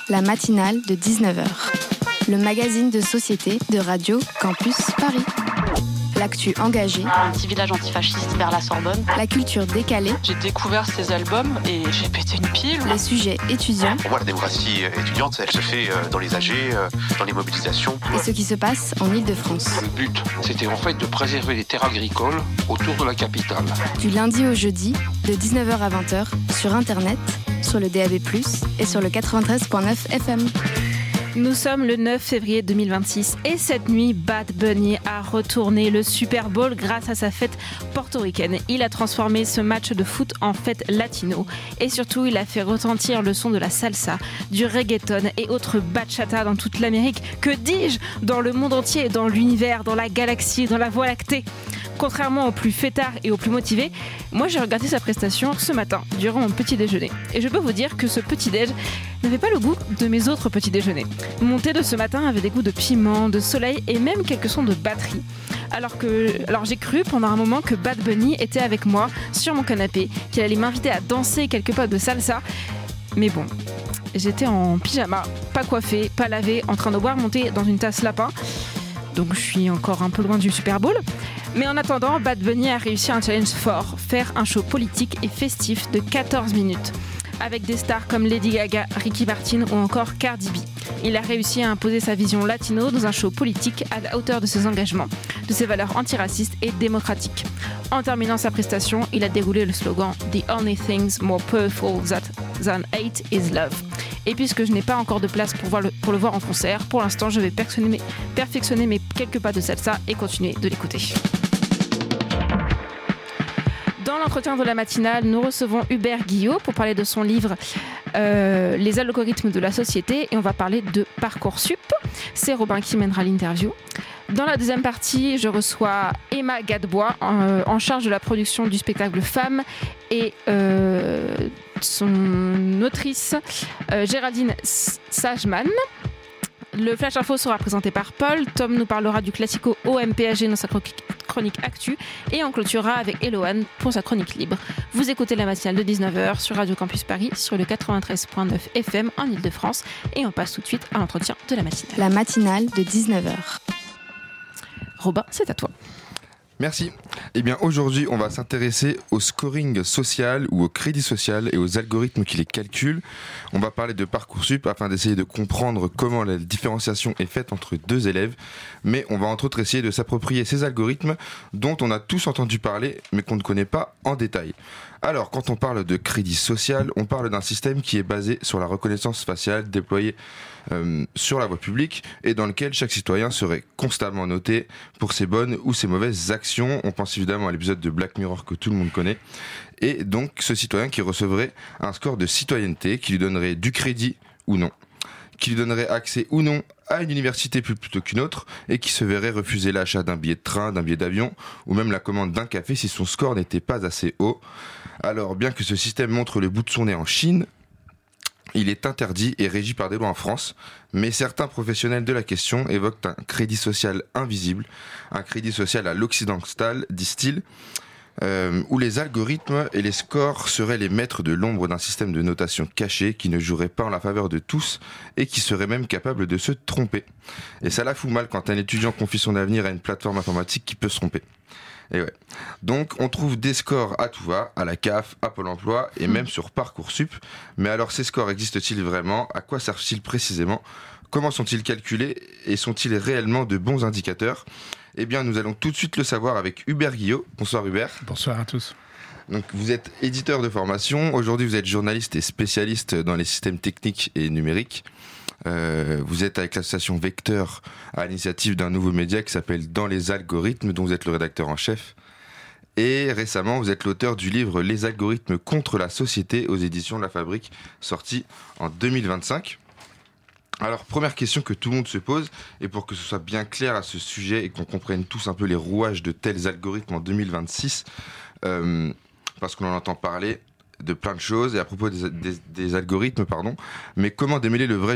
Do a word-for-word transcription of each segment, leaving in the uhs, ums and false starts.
La matinale de dix-neuf heures. Le magazine de société de Radio Campus Paris. L'actu engagée. Un petit village antifasciste vers la Sorbonne. La culture décalée. J'ai découvert ces albums et j'ai pété une pile. Les sujets étudiants. Pour moi, la démocratie étudiante, elle se fait dans les A G, dans les mobilisations. Et ce qui se passe en Île-de-France. Le but, c'était en fait de préserver les terres agricoles autour de la capitale. Du lundi au jeudi, de dix-neuf heures à vingt heures, sur Internet, sur le D A B plus, et sur le quatre-vingt-treize virgule neuf F M. Nous sommes le neuf février deux mille vingt-six et cette nuit, Bad Bunny a retourné le Super Bowl grâce à sa fête portoricaine. Il a transformé ce match de foot en fête latino et surtout il a fait retentir le son de la salsa, du reggaeton et autres bachata dans toute l'Amérique. Que dis-je, dans le monde entier, dans l'univers, dans la galaxie, dans la Voie lactée. Contrairement aux plus fêtards et aux plus motivés, moi j'ai regardé sa prestation ce matin, durant mon petit déjeuner. Et je peux vous dire que ce petit déj n'avait pas le goût de mes autres petits déjeuners. Mon thé de ce matin avait des goûts de piment, de soleil et même quelques sons de batterie. Alors, que, alors j'ai cru pendant un moment que Bad Bunny était avec moi sur mon canapé, qu'il allait m'inviter à danser quelques pas de salsa. Mais bon, j'étais en pyjama, pas coiffée, pas lavée, en train de boire mon thé dans une tasse lapin. Donc je suis encore un peu loin du Super Bowl. Mais en attendant, Bad Bunny a réussi un challenge fort, faire un show politique et festif de quatorze minutes. Avec des stars comme Lady Gaga, Ricky Martin ou encore Cardi B. Il a réussi à imposer sa vision latino dans un show politique à la hauteur de ses engagements, de ses valeurs antiracistes et démocratiques. En terminant sa prestation, il a déroulé le slogan « The only things more powerful than hate is love ». Et puisque je n'ai pas encore de place pour, voir le, pour le voir en concert, pour l'instant je vais perfectionner mes, perfectionner mes quelques pas de salsa et continuer de l'écouter. Dans l'entretien de la matinale, nous recevons Hubert Guillot pour parler de son livre euh, « Les algorithmes de la société » et on va parler de Parcoursup. C'est Robin qui mènera l'interview. Dans la deuxième partie, je reçois Emma Gadebois en, en charge de la production du spectacle Femmes et euh, son autrice euh, Géraldine Sageman. Le Flash Info sera présenté par Paul. Tom nous parlera du classico O M P A G dans sa chronique Actu. Et on clôturera avec Eloane pour sa chronique libre. Vous écoutez la matinale de dix-neuf heures sur Radio Campus Paris, sur le quatre-vingt-treize virgule neuf F M en Ile-de-France. Et on passe tout de suite à l'entretien de la matinale. La matinale de dix-neuf heures. Robin, c'est à toi. Merci. Eh bien, aujourd'hui, on va s'intéresser au scoring social ou au crédit social et aux algorithmes qui les calculent. On va parler de Parcoursup afin d'essayer de comprendre comment la différenciation est faite entre deux élèves. Mais on va entre autres essayer de s'approprier ces algorithmes dont on a tous entendu parler, mais qu'on ne connaît pas en détail. Alors, quand on parle de crédit social, on parle d'un système qui est basé sur la reconnaissance faciale déployée euh, sur la voie publique et dans lequel chaque citoyen serait constamment noté pour ses bonnes ou ses mauvaises actions. On pense évidemment à l'épisode de Black Mirror que tout le monde connaît. Et donc, ce citoyen qui recevrait un score de citoyenneté qui lui donnerait du crédit ou non, qui lui donnerait accès ou non à une université plutôt qu'une autre et qui se verrait refuser l'achat d'un billet de train, d'un billet d'avion ou même la commande d'un café si son score n'était pas assez haut. Alors, bien que ce système montre le bout de son nez en Chine, il est interdit et régi par des lois en France, mais certains professionnels de la question évoquent un crédit social invisible, un crédit social à l'occidental, disent-ils, euh, où les algorithmes et les scores seraient les maîtres de l'ombre d'un système de notation caché qui ne jouerait pas en la faveur de tous et qui serait même capable de se tromper. Et ça la fout mal quand un étudiant confie son avenir à une plateforme informatique qui peut se tromper. Et ouais. Donc on trouve des scores à tout va, à la C A F, à Pôle emploi et même sur Parcoursup. Mais alors ces scores existent-ils vraiment ? À quoi servent-ils précisément ? Comment sont-ils calculés ? Et sont-ils réellement de bons indicateurs ? Eh bien nous allons tout de suite le savoir avec Hubert Guillot. Bonsoir Hubert. Bonsoir à tous. Donc vous êtes éditeur de formation, aujourd'hui vous êtes journaliste et spécialiste dans les systèmes techniques et numériques. Euh, vous êtes avec l'association Vecteur à l'initiative d'un nouveau média qui s'appelle Dans les algorithmes, dont vous êtes le rédacteur en chef. Et récemment, vous êtes l'auteur du livre Les algorithmes contre la société aux éditions de La Fabrique, sorti en deux mille vingt-cinq. Alors, première question que tout le monde se pose, et pour que ce soit bien clair à ce sujet et qu'on comprenne tous un peu les rouages de tels algorithmes en deux mille vingt-six, euh, parce qu'on en entend parler de plein de choses et à propos des, des, des algorithmes, pardon. Mais comment démêler le vrai du faux ?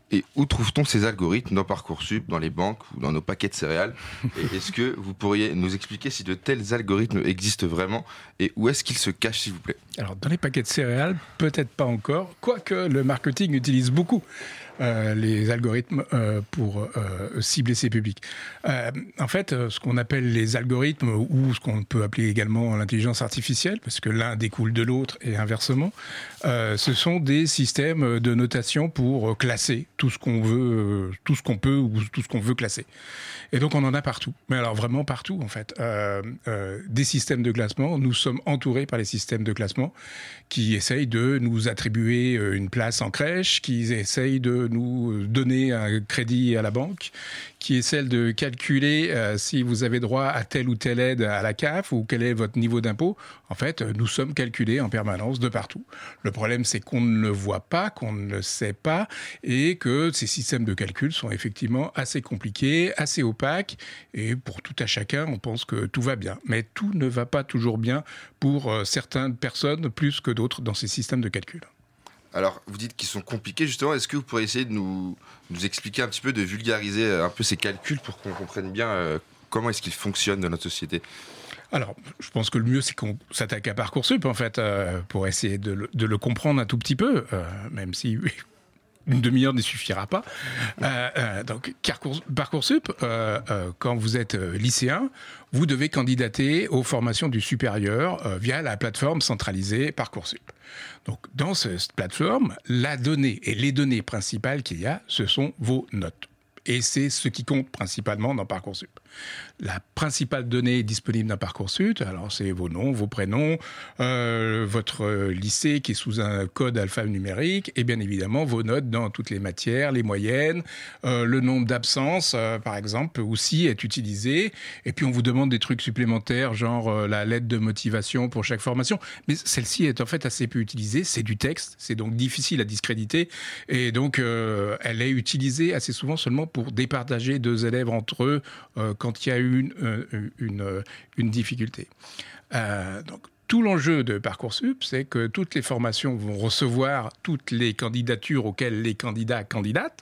Et où trouve-t-on ces algorithmes dans Parcoursup, dans les banques ou dans nos paquets de céréales? Et est-ce que vous pourriez nous expliquer si de tels algorithmes existent vraiment et où est-ce qu'ils se cachent, s'il vous plaît? Alors, dans les paquets de céréales, peut-être pas encore, quoique le marketing utilise beaucoup euh, les algorithmes euh, pour euh, cibler ses publics. Euh, en fait, ce qu'on appelle les algorithmes, ou ce qu'on peut appeler également l'intelligence artificielle, parce que l'un découle de l'autre et inversement, euh, ce sont des systèmes de notation pour classer tout ce qu'on veut, tout ce qu'on peut ou tout ce qu'on veut classer. Et donc, on en a partout. Mais alors, vraiment partout, en fait. Euh, euh, des systèmes de classement, nous sommes entourés par les systèmes de classement qui essayent de nous attribuer une place en crèche, qui essayent de nous donner un crédit à la banque, qui essaient de calculer euh, si vous avez droit à telle ou telle aide à la C A F ou quel est votre niveau d'impôt. En fait, nous sommes calculés en permanence de partout. Le problème, c'est qu'on ne le voit pas, qu'on ne le sait pas, et que ces systèmes de calcul sont effectivement assez compliqués, assez opaques, et pour tout à chacun, on pense que tout va bien. Mais tout ne va pas toujours bien pour euh, certaines personnes plus que d'autres dans ces systèmes de calcul. Alors, vous dites qu'ils sont compliqués, justement. Est-ce que vous pourriez essayer de nous, nous expliquer un petit peu, de vulgariser un peu ces calculs pour qu'on comprenne bien euh, comment est-ce qu'ils fonctionnent dans notre société? Alors, je pense que le mieux, c'est qu'on s'attaque à Parcoursup, en fait, euh, pour essayer de le, de le comprendre un tout petit peu, euh, même si une demi-heure ne suffira pas. Euh, euh, donc, Parcoursup, euh, euh, quand vous êtes lycéen, vous devez candidater aux formations du supérieur euh, via la plateforme centralisée Parcoursup. Donc, dans cette plateforme, la donnée et les données principales qu'il y a, ce sont vos notes. Et c'est ce qui compte principalement dans Parcoursup. La principale donnée disponible dans Parcoursup, alors c'est vos noms, vos prénoms, euh, votre lycée qui est sous un code alphanumérique, et bien évidemment vos notes dans toutes les matières, les moyennes, euh, le nombre d'absences, euh, par exemple, aussi est utilisé. Et puis on vous demande des trucs supplémentaires, genre euh, la lettre de motivation pour chaque formation. Mais celle-ci est en fait assez peu utilisée, c'est du texte, c'est donc difficile à discréditer. Et donc euh, elle est utilisée assez souvent seulement pour départager deux élèves entre eux euh, quand il y a eu une, une, une, une difficulté. Euh, donc, tout l'enjeu de Parcoursup, c'est que toutes les formations vont recevoir toutes les candidatures auxquelles les candidats candidatent.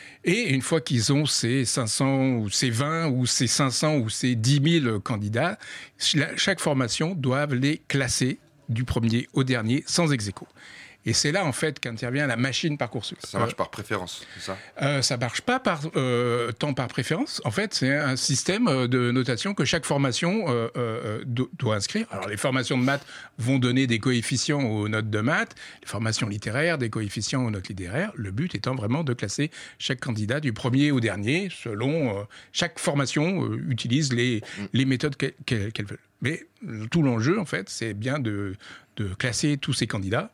Et une fois qu'ils ont ces cinq cents ou ces vingt ou ces cinq cents ou ces dix mille candidats, chaque formation doit les classer du premier au dernier sans ex-aequo. Et c'est là, en fait, qu'intervient la machine Parcoursup. Ça marche par préférence, c'est ça? euh, Ça ne marche pas par, euh, tant par préférence. En fait, c'est un système de notation que chaque formation euh, euh, doit inscrire. Alors, les formations de maths vont donner des coefficients aux notes de maths, les formations littéraires, des coefficients aux notes littéraires. Le but étant vraiment de classer chaque candidat du premier au dernier, selon... Euh, chaque formation euh, utilise les, mmh. les méthodes qu'elle, qu'elle veut. Mais tout l'enjeu, en fait, c'est bien de, de classer tous ces candidats.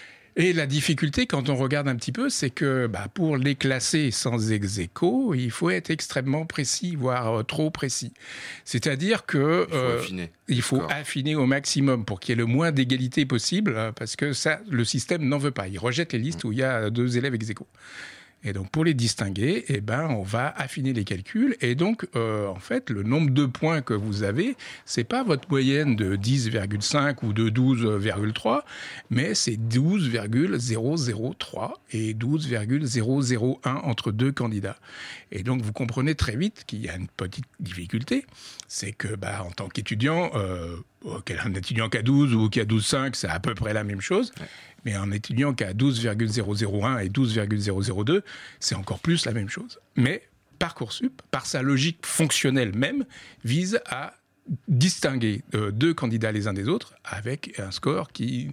Et la difficulté, quand on regarde un petit peu, c'est que bah, pour les classer sans ex-aequo, il faut être extrêmement précis, voire euh, trop précis. C'est-à-dire que il faut, euh, affiner, il faut affiner au maximum pour qu'il y ait le moins d'égalité possible, parce que ça, le système n'en veut pas. Il rejette les listes mmh. où il y a deux élèves ex-aequo. Et donc, pour les distinguer, eh ben, on va affiner les calculs. Et donc, euh, en fait, le nombre de points que vous avez, c'est pas votre moyenne de dix virgule cinq ou de douze virgule trois, mais c'est douze virgule zéro zéro trois et douze virgule zéro zéro un entre deux candidats. Et donc, vous comprenez très vite qu'il y a une petite difficulté. C'est que, bah, en tant qu'étudiant, euh, un étudiant qui a douze ou qui a douze virgule cinq, c'est à peu près la même chose. Ouais. Mais un étudiant qui a douze virgule zéro zéro un et douze virgule zéro zéro deux, c'est encore plus la même chose. Mais Parcoursup, par sa logique fonctionnelle même, vise à distinguer euh, deux candidats les uns des autres avec un score qui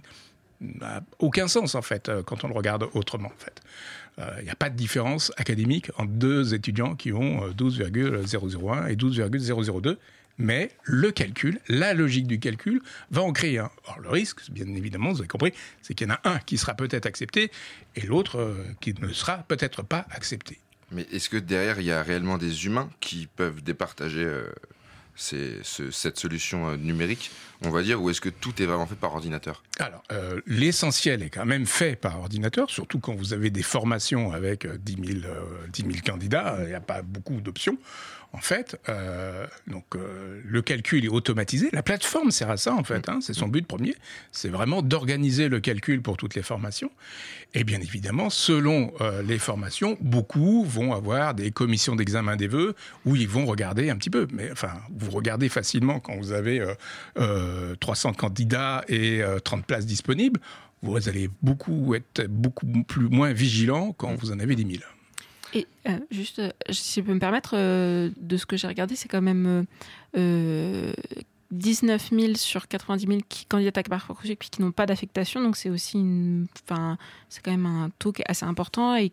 n'a aucun sens, en fait, euh, quand on le regarde autrement, en fait. Il euh, n'y a pas de différence académique entre deux étudiants qui ont euh, douze virgule zéro zéro un et douze virgule zéro zéro deux. Mais le calcul, la logique du calcul, va en créer un. Or, le risque, bien évidemment, vous avez compris, c'est qu'il y en a un qui sera peut-être accepté et l'autre euh, qui ne sera peut-être pas accepté. Mais est-ce que derrière, il y a réellement des humains qui peuvent départager euh, ces, ce, cette solution euh, numérique, on va dire, ou est-ce que tout est vraiment fait par ordinateur ? Alors, euh, l'essentiel est quand même fait par ordinateur, surtout quand vous avez des formations avec dix mille, euh, dix mille candidats, il n'y a pas beaucoup d'options. En fait, euh, donc, euh, le calcul est automatisé. La plateforme sert à ça, en fait. Hein, c'est son but premier. C'est vraiment d'organiser le calcul pour toutes les formations. Et bien évidemment, selon euh, les formations, beaucoup vont avoir des commissions d'examen des vœux où ils vont regarder un petit peu. Mais enfin, vous regardez facilement quand vous avez euh, euh, trois cents candidats et euh, trente places disponibles. Vous allez beaucoup être beaucoup plus moins vigilant quand vous en avez dix mille. Et euh, juste, euh, si je peux me permettre, euh, de ce que j'ai regardé, c'est quand même euh, dix-neuf mille sur quatre-vingt-dix mille qui candidatent à Parcoursup puis qui n'ont pas d'affectation. Donc c'est aussi une, enfin, c'est quand même un taux qui est assez important et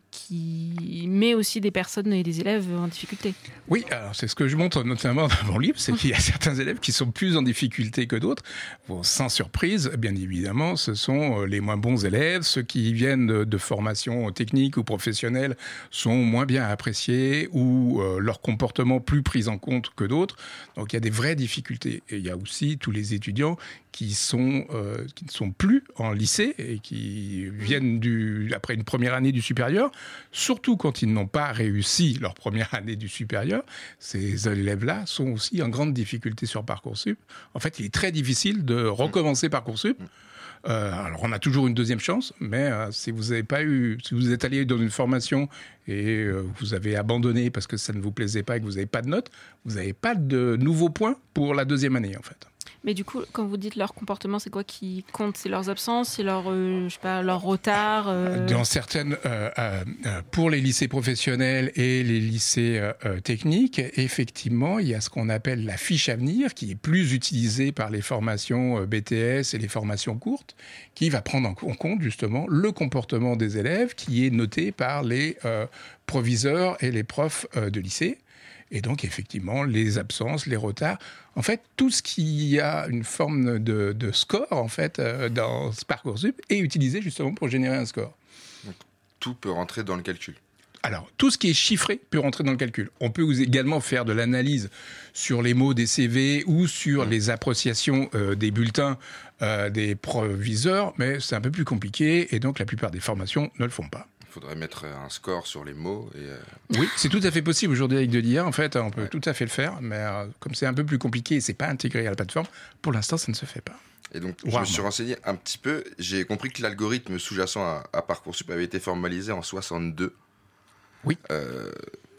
qui met aussi des personnes et des élèves en difficulté. Oui, alors c'est ce que je montre notamment dans mon livre, c'est qu'il y a certains élèves qui sont plus en difficulté que d'autres. Bon, sans surprise, bien évidemment, ce sont les moins bons élèves, ceux qui viennent de, de formations techniques ou professionnelles sont moins bien appréciés ou euh, leur comportement plus pris en compte que d'autres. Donc il y a des vraies difficultés. Et il y a aussi tous les étudiants qui, sont, euh, qui ne sont plus en lycée et qui viennent du, après une première année du supérieur, surtout quand ils n'ont pas réussi leur première année du supérieur. Ces élèves-là sont aussi en grande difficulté sur Parcoursup. En fait, il est très difficile de recommencer Parcoursup. Euh, alors, on a toujours une deuxième chance, mais euh, si vous n'avez pas eu, si vous êtes allé dans une formation et euh, vous avez abandonné parce que ça ne vous plaisait pas et que vous n'avez pas de notes, vous n'avez pas de nouveaux points pour la deuxième année, en fait. Mais du coup, quand vous dites leur comportement, c'est quoi qui compte ? C'est leurs absences, c'est leur, euh, je sais pas, leur retard euh... Dans certaines, euh, euh, pour les lycées professionnels et les lycées euh, techniques, effectivement, il y a ce qu'on appelle la fiche à venir, qui est plus utilisée par les formations B T S et les formations courtes, qui va prendre en compte justement le comportement des élèves, qui est noté par les euh, proviseurs et les profs euh, de lycée. Et donc, effectivement, les absences, les retards, en fait, tout ce qui a une forme de, de score, en fait, euh, dans ce Parcoursup, est utilisé justement pour générer un score. Donc, tout peut rentrer dans le calcul. Alors, tout ce qui est chiffré peut rentrer dans le calcul. On peut également faire de l'analyse sur les mots des C V ou sur mmh. les appréciations euh, des bulletins euh, des proviseurs, mais c'est un peu plus compliqué, et donc la plupart des formations ne le font pas. Il faudrait mettre un score sur les mots. Et euh... Oui, c'est tout à fait possible aujourd'hui avec de l'I A. En fait, on peut ouais. tout à fait le faire, mais euh, comme c'est un peu plus compliqué et c'est pas intégré à la plateforme, pour l'instant, ça ne se fait pas. Et donc, je wow. me suis renseigné un petit peu. J'ai compris que l'algorithme sous-jacent à, à Parcoursup avait été formalisé en soixante-deux. Oui. Euh,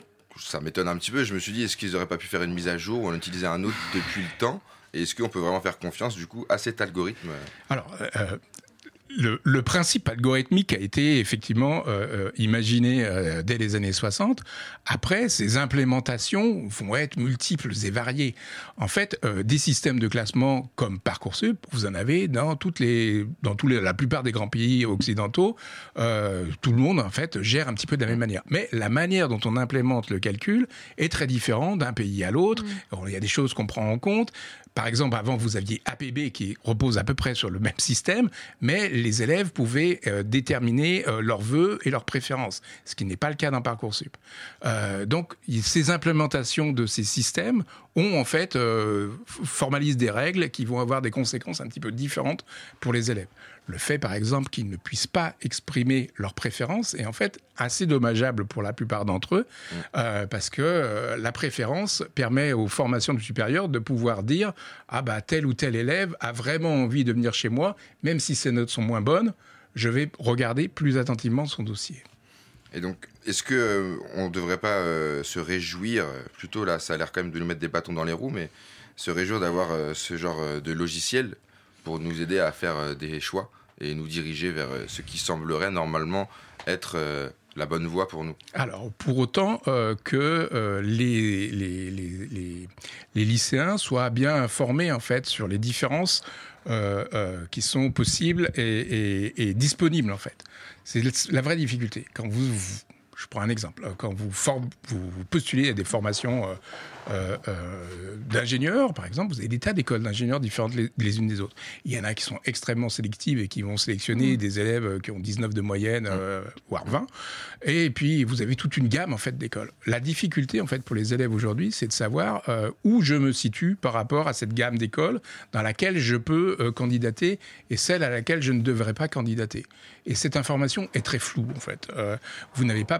ça m'étonne un petit peu. Je me suis dit, est-ce qu'ils n'auraient pas pu faire une mise à jour ou en utiliser un autre depuis le temps ? Et est-ce qu'on peut vraiment faire confiance, du coup, à cet algorithme ? Alors... Euh, Le, le principe algorithmique a été effectivement euh, imaginé euh, dès les années soixante. Après, ces implémentations vont être multiples et variées. En fait, euh, des systèmes de classement comme Parcoursup, vous en avez dans toutes les, dans tous les, la plupart des grands pays occidentaux. Euh, tout le monde en fait gère un petit peu de la même manière. Mais la manière dont on implémente le calcul est très différente d'un pays à l'autre. Mmh. Alors, il y a des choses qu'on prend en compte. Par exemple, avant, vous aviez A P B qui repose à peu près sur le même système, mais les élèves pouvaient euh, déterminer euh, leurs vœux et leurs préférences, ce qui n'est pas le cas dans Parcoursup. Euh, donc, ces implémentations de ces systèmes ont en fait euh, formalisent des règles qui vont avoir des conséquences un petit peu différentes pour les élèves. Le fait, par exemple, qu'ils ne puissent pas exprimer leurs préférences est en fait assez dommageable pour la plupart d'entre eux, mmh. euh, parce que euh, la préférence permet aux formations du supérieur de pouvoir dire « Ah bah tel ou tel élève a vraiment envie de venir chez moi, même si ses notes sont moins bonnes, je vais regarder plus attentivement son dossier. » Et donc, est-ce qu'on euh, ne devrait pas euh, se réjouir, plutôt là, ça a l'air quand même de nous mettre des bâtons dans les roues, mais se réjouir d'avoir euh, ce genre euh, de logiciel pour nous aider à faire euh, des choix et nous diriger vers euh, ce qui semblerait normalement être euh, la bonne voie pour nous. Alors, pour autant euh, que euh, les, les, les, les, les lycéens soient bien informés en fait sur les différences euh, euh, qui sont possibles et, et, et disponibles en fait. C'est la vraie difficulté. Quand vous, vous je prends un exemple, quand vous, form, vous, vous postulez à des formations euh, euh, euh, d'ingénieurs, par exemple, vous avez des tas d'écoles d'ingénieurs différentes les, les unes des autres. Il y en a qui sont extrêmement sélectives et qui vont sélectionner mmh. des élèves qui ont dix-neuf de moyenne, euh, voire vingt. Et puis, vous avez toute une gamme en fait, d'écoles. La difficulté en fait, pour les élèves aujourd'hui, c'est de savoir euh, où je me situe par rapport à cette gamme d'écoles dans laquelle je peux euh, candidater et celle à laquelle je ne devrais pas candidater. Et cette information est très floue, en fait. Euh, vous n'avez pas, par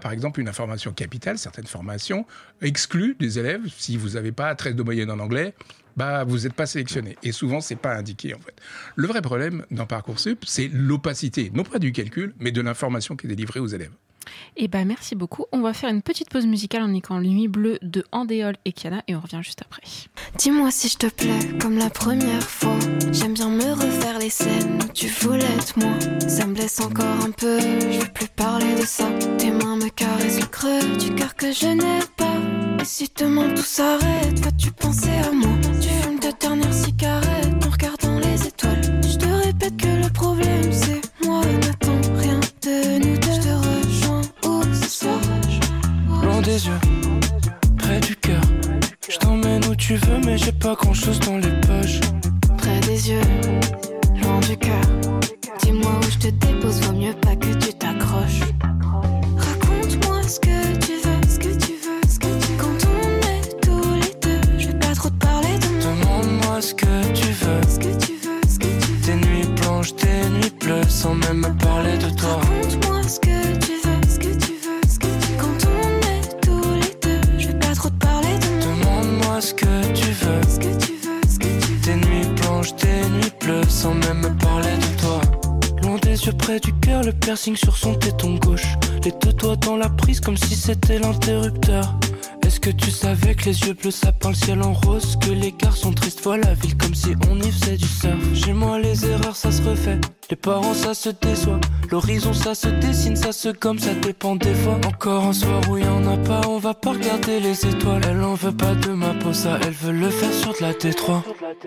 par exemple, une information capitale, certaines formations excluent des élèves. Si vous n'avez pas treize de moyenne en anglais, bah, vous n'êtes pas sélectionné. Et souvent, ce n'est pas indiqué, en fait. Le vrai problème dans Parcoursup, c'est l'opacité, non pas du calcul, mais de l'information qui est délivrée aux élèves. Eh ben, merci beaucoup. On va faire une petite pause musicale en écoutant Nuit bleue de Andéol et Kiana et on revient juste après. Dis-moi si je te plais comme la première fois. J'aime bien me refaire les scènes où tu voulais être moi. Ça me blesse encore un peu, je veux plus parler de ça. Tes mains me caressent le creux du cœur que je n'ai pas. Et si demain tout s'arrête, vas-tu penser à moi? Tu fumes ta dernière cigarette en regardant les étoiles. Je te répète que le problème c'est moi. N'attends rien de nous deux. Je te rejoins où ce soir. Loin des yeux, près du cœur. Je t'emmène où tu veux mais j'ai pas grand chose dans les poches. Près des yeux, loin du cœur. Dis-moi où je te dépose, vaut mieux pas que tu t'accroches. Raconte-moi ce que tu veux, ce que tu veux, ce que tu veux. Quand on est tous les deux, je vais pas trop te parler de moi. Demande-moi ce que tu veux, Ce que tu veux, ce que tu veux. tes nuits blanches, tes nuits bleues, sans même me parler de toi. Raconte-moi ce que tu veux, ce que tu veux, ce que tu veux. Quand on est tous les deux, je vais pas trop te parler de moi. Demande-moi ce que tu veux, Ce que tu veux, ce que tu veux. tes nuits blanches, tes nuits bleues, sans même me parler de toi. Loin des yeux, près du cœur, le piercing sur son téton gauche. Les deux doigts dans la prise comme si c'était l'interrupteur. Est-ce que tu savais que les yeux bleus ça peint le ciel en rose? Que les garçons tristes voient la ville comme si on y faisait du surf. Chez moi les erreurs ça se refait, les parents ça se déçoit. L'horizon ça se dessine, ça se gomme, ça dépend des fois. Encore un soir où y en a pas, on va pas regarder les étoiles. Elle en veut pas de ma peau, ça elle veut le faire sur de la T trois.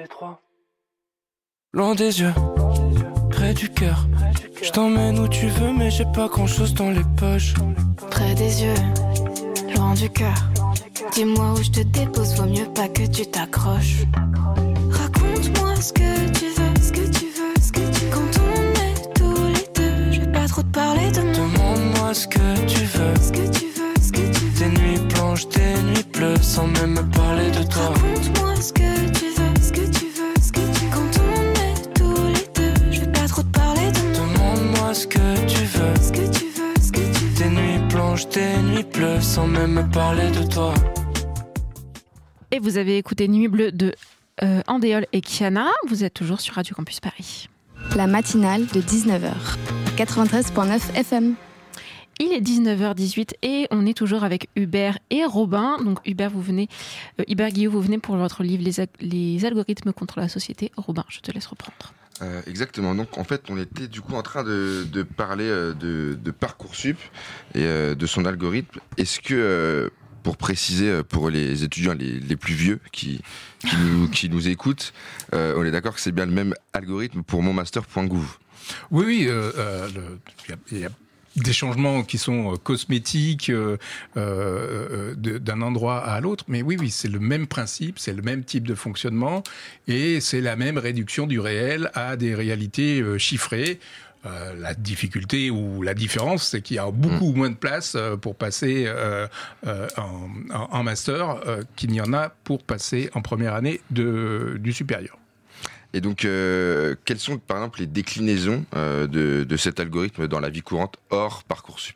Loin des yeux, près du cœur. Je t'emmène où tu veux mais j'ai pas grand chose dans les poches. Près des yeux, loin du cœur. Dis-moi où je te dépose, vaut mieux pas que tu t'accroches. Raconte-moi ce que tu veux, ce que tu veux, ce que tu veux. Quand on est tous les deux, je vais pas trop te parler de moi. Demande-moi ce que tu veux, Ce que tu veux, ce que tu veux. tes nuits blanches, tes nuits bleues, sans même me parler de toi. Raconte-moi ce que tu veux, ce que tu veux, ce que tu veux. Quand on est tous les deux, je vais pas trop te parler de moi. Demande-moi ce que tu veux, Ce que tu veux, ce que tu veux. tes nuits blanches, tes nuits bleues, sans même me parler de toi. Et vous avez écouté Nuit bleue de euh, Andéol et Kiana. Vous êtes toujours sur Radio Campus Paris. La matinale de dix-neuf heures. quatre-vingt-treize virgule neuf F M. Il est dix-neuf heures dix-huit et on est toujours avec Hubert et Robin. Donc Hubert, vous venez, euh, Hubert Guillot, vous venez pour votre livre les, les algorithmes contre la société. Robin, je te laisse reprendre. Euh, exactement. Donc en fait, on était du coup en train de, de parler euh, de, de Parcoursup et euh, de son algorithme. Est-ce que, euh, pour préciser pour les étudiants les, les plus vieux qui, qui, nous, qui nous écoutent, euh, on est d'accord que c'est bien le même algorithme pour monmaster point gouv? Oui, oui. Euh, euh, le, y a, y a des changements qui sont cosmétiques euh, euh, de, d'un endroit à l'autre, mais oui, oui, c'est le même principe, c'est le même type de fonctionnement et c'est la même réduction du réel à des réalités euh, chiffrées. Euh, la difficulté ou la différence, c'est qu'il y a beaucoup mmh. moins de place euh, pour passer euh, euh, en, en, en master euh, qu'il n'y en a pour passer en première année de, du supérieur. Et donc, euh, quelles sont par exemple les déclinaisons euh, de, de cet algorithme dans la vie courante hors Parcoursup?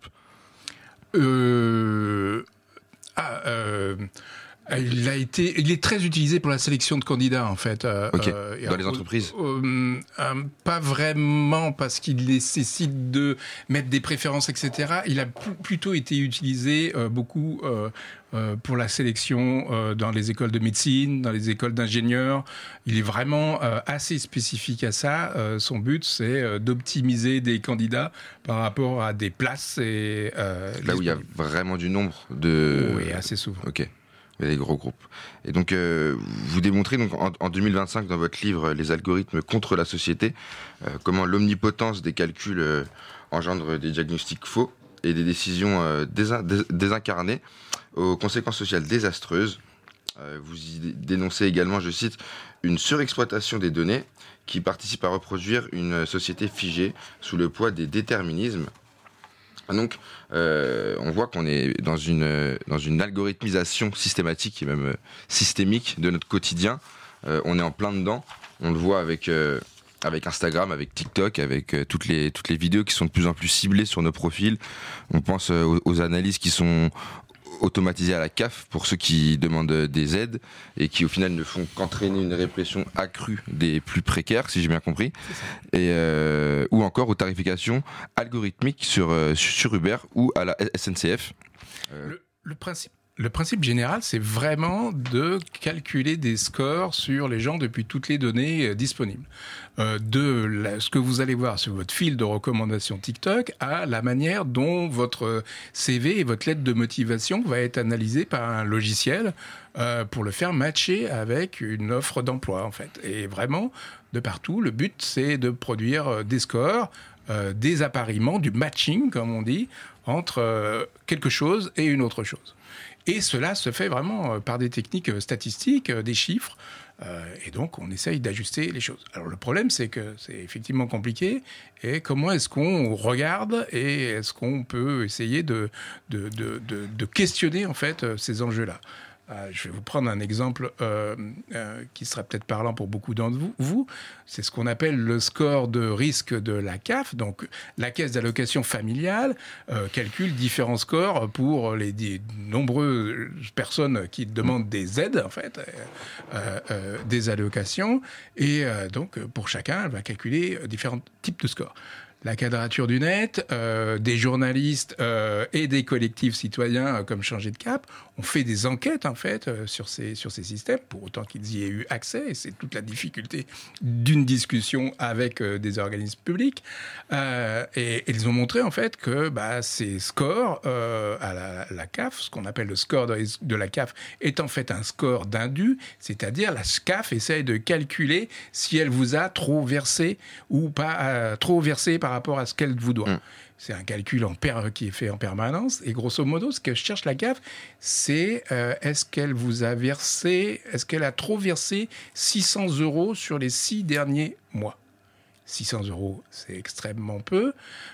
euh, ah, euh, il a été, il est très utilisé pour la sélection de candidats en fait. Euh, okay. euh, dans les entreprises. euh, euh, Pas vraiment parce qu'il nécessite de mettre des préférences, et cetera. Il a p- plutôt été utilisé euh, beaucoup euh, euh, pour la sélection euh, dans les écoles de médecine, dans les écoles d'ingénieurs. Il est vraiment euh, assez spécifique à ça. Euh, son but, c'est euh, d'optimiser des candidats par rapport à des places et euh, là où il y a vraiment du nombre de. Oui, assez souvent. Ok. Les gros groupes. Et donc, euh, vous démontrez donc en, en deux mille vingt-cinq dans votre livre Les algorithmes contre la société, euh, comment l'omnipotence des calculs euh, engendre des diagnostics faux et des décisions euh, désin- dés- désincarnées aux conséquences sociales désastreuses. Euh, vous y dénoncez également, je cite, une surexploitation des données qui participe à reproduire une société figée sous le poids des déterminismes. Donc, euh, on voit qu'on est dans une, dans une algorithmisation systématique et même euh, systémique de notre quotidien. Euh, on est en plein dedans. On le voit avec, euh, avec Instagram, avec TikTok, avec euh, toutes les toutes les vidéos qui sont de plus en plus ciblées sur nos profils. On pense euh, aux, aux analyses qui sont automatisées à la C A F pour ceux qui demandent des aides et qui au final ne font qu'entraîner une répression accrue des plus précaires, si j'ai bien compris, et euh, ou encore aux tarifications algorithmiques sur euh, sur Uber ou à la S N C F. Euh... Le, le principe. Le principe général, c'est vraiment de calculer des scores sur les gens depuis toutes les données euh, disponibles. Euh, de la, ce que vous allez voir sur votre fil de recommandation TikTok à la manière dont votre C V et votre lettre de motivation va être analysée par un logiciel euh, pour le faire matcher avec une offre d'emploi, en fait. Et vraiment, de partout, le but, c'est de produire des scores, euh, des appariements, du matching, comme on dit, entre euh, quelque chose et une autre chose. Et cela se fait vraiment par des techniques statistiques, des chiffres, euh, et donc on essaye d'ajuster les choses. Alors le problème, c'est que c'est effectivement compliqué, et comment est-ce qu'on regarde, et est-ce qu'on peut essayer de, de, de, de, de questionner en fait ces enjeux-là. Euh, je vais vous prendre un exemple euh, euh, qui sera peut-être parlant pour beaucoup d'entre vous. vous. C'est ce qu'on appelle le score de risque de la C A F. Donc, la Caisse d'allocation familiale euh, calcule différents scores pour les, les nombreuses personnes qui demandent des aides, en fait, euh, euh, des allocations. Et euh, donc, pour chacun, elle va calculer différents types de scores. La Quadrature du Net, euh, des journalistes euh, et des collectifs citoyens euh, comme Changer de Cap ont fait des enquêtes en fait euh, sur ces sur ces systèmes, pour autant qu'ils y aient eu accès. Et c'est toute la difficulté d'une discussion avec euh, des organismes publics. Euh, et, et ils ont montré en fait que bah, ces scores euh, à la, la C A F, ce qu'on appelle le score de, de la C A F, est en fait un score d'indu, c'est-à-dire la C A F essaye de calculer si elle vous a trop versé ou pas euh, trop versé par rapport à ce qu'elle vous doit. Mmh. C'est un calcul en per- qui est fait en permanence. Et grosso modo, ce que cherche la C A F, c'est euh, est-ce qu'elle vous a versé, est-ce qu'elle a trop versé six cents euros sur les six derniers mois. six cents euros, c'est extrêmement peu.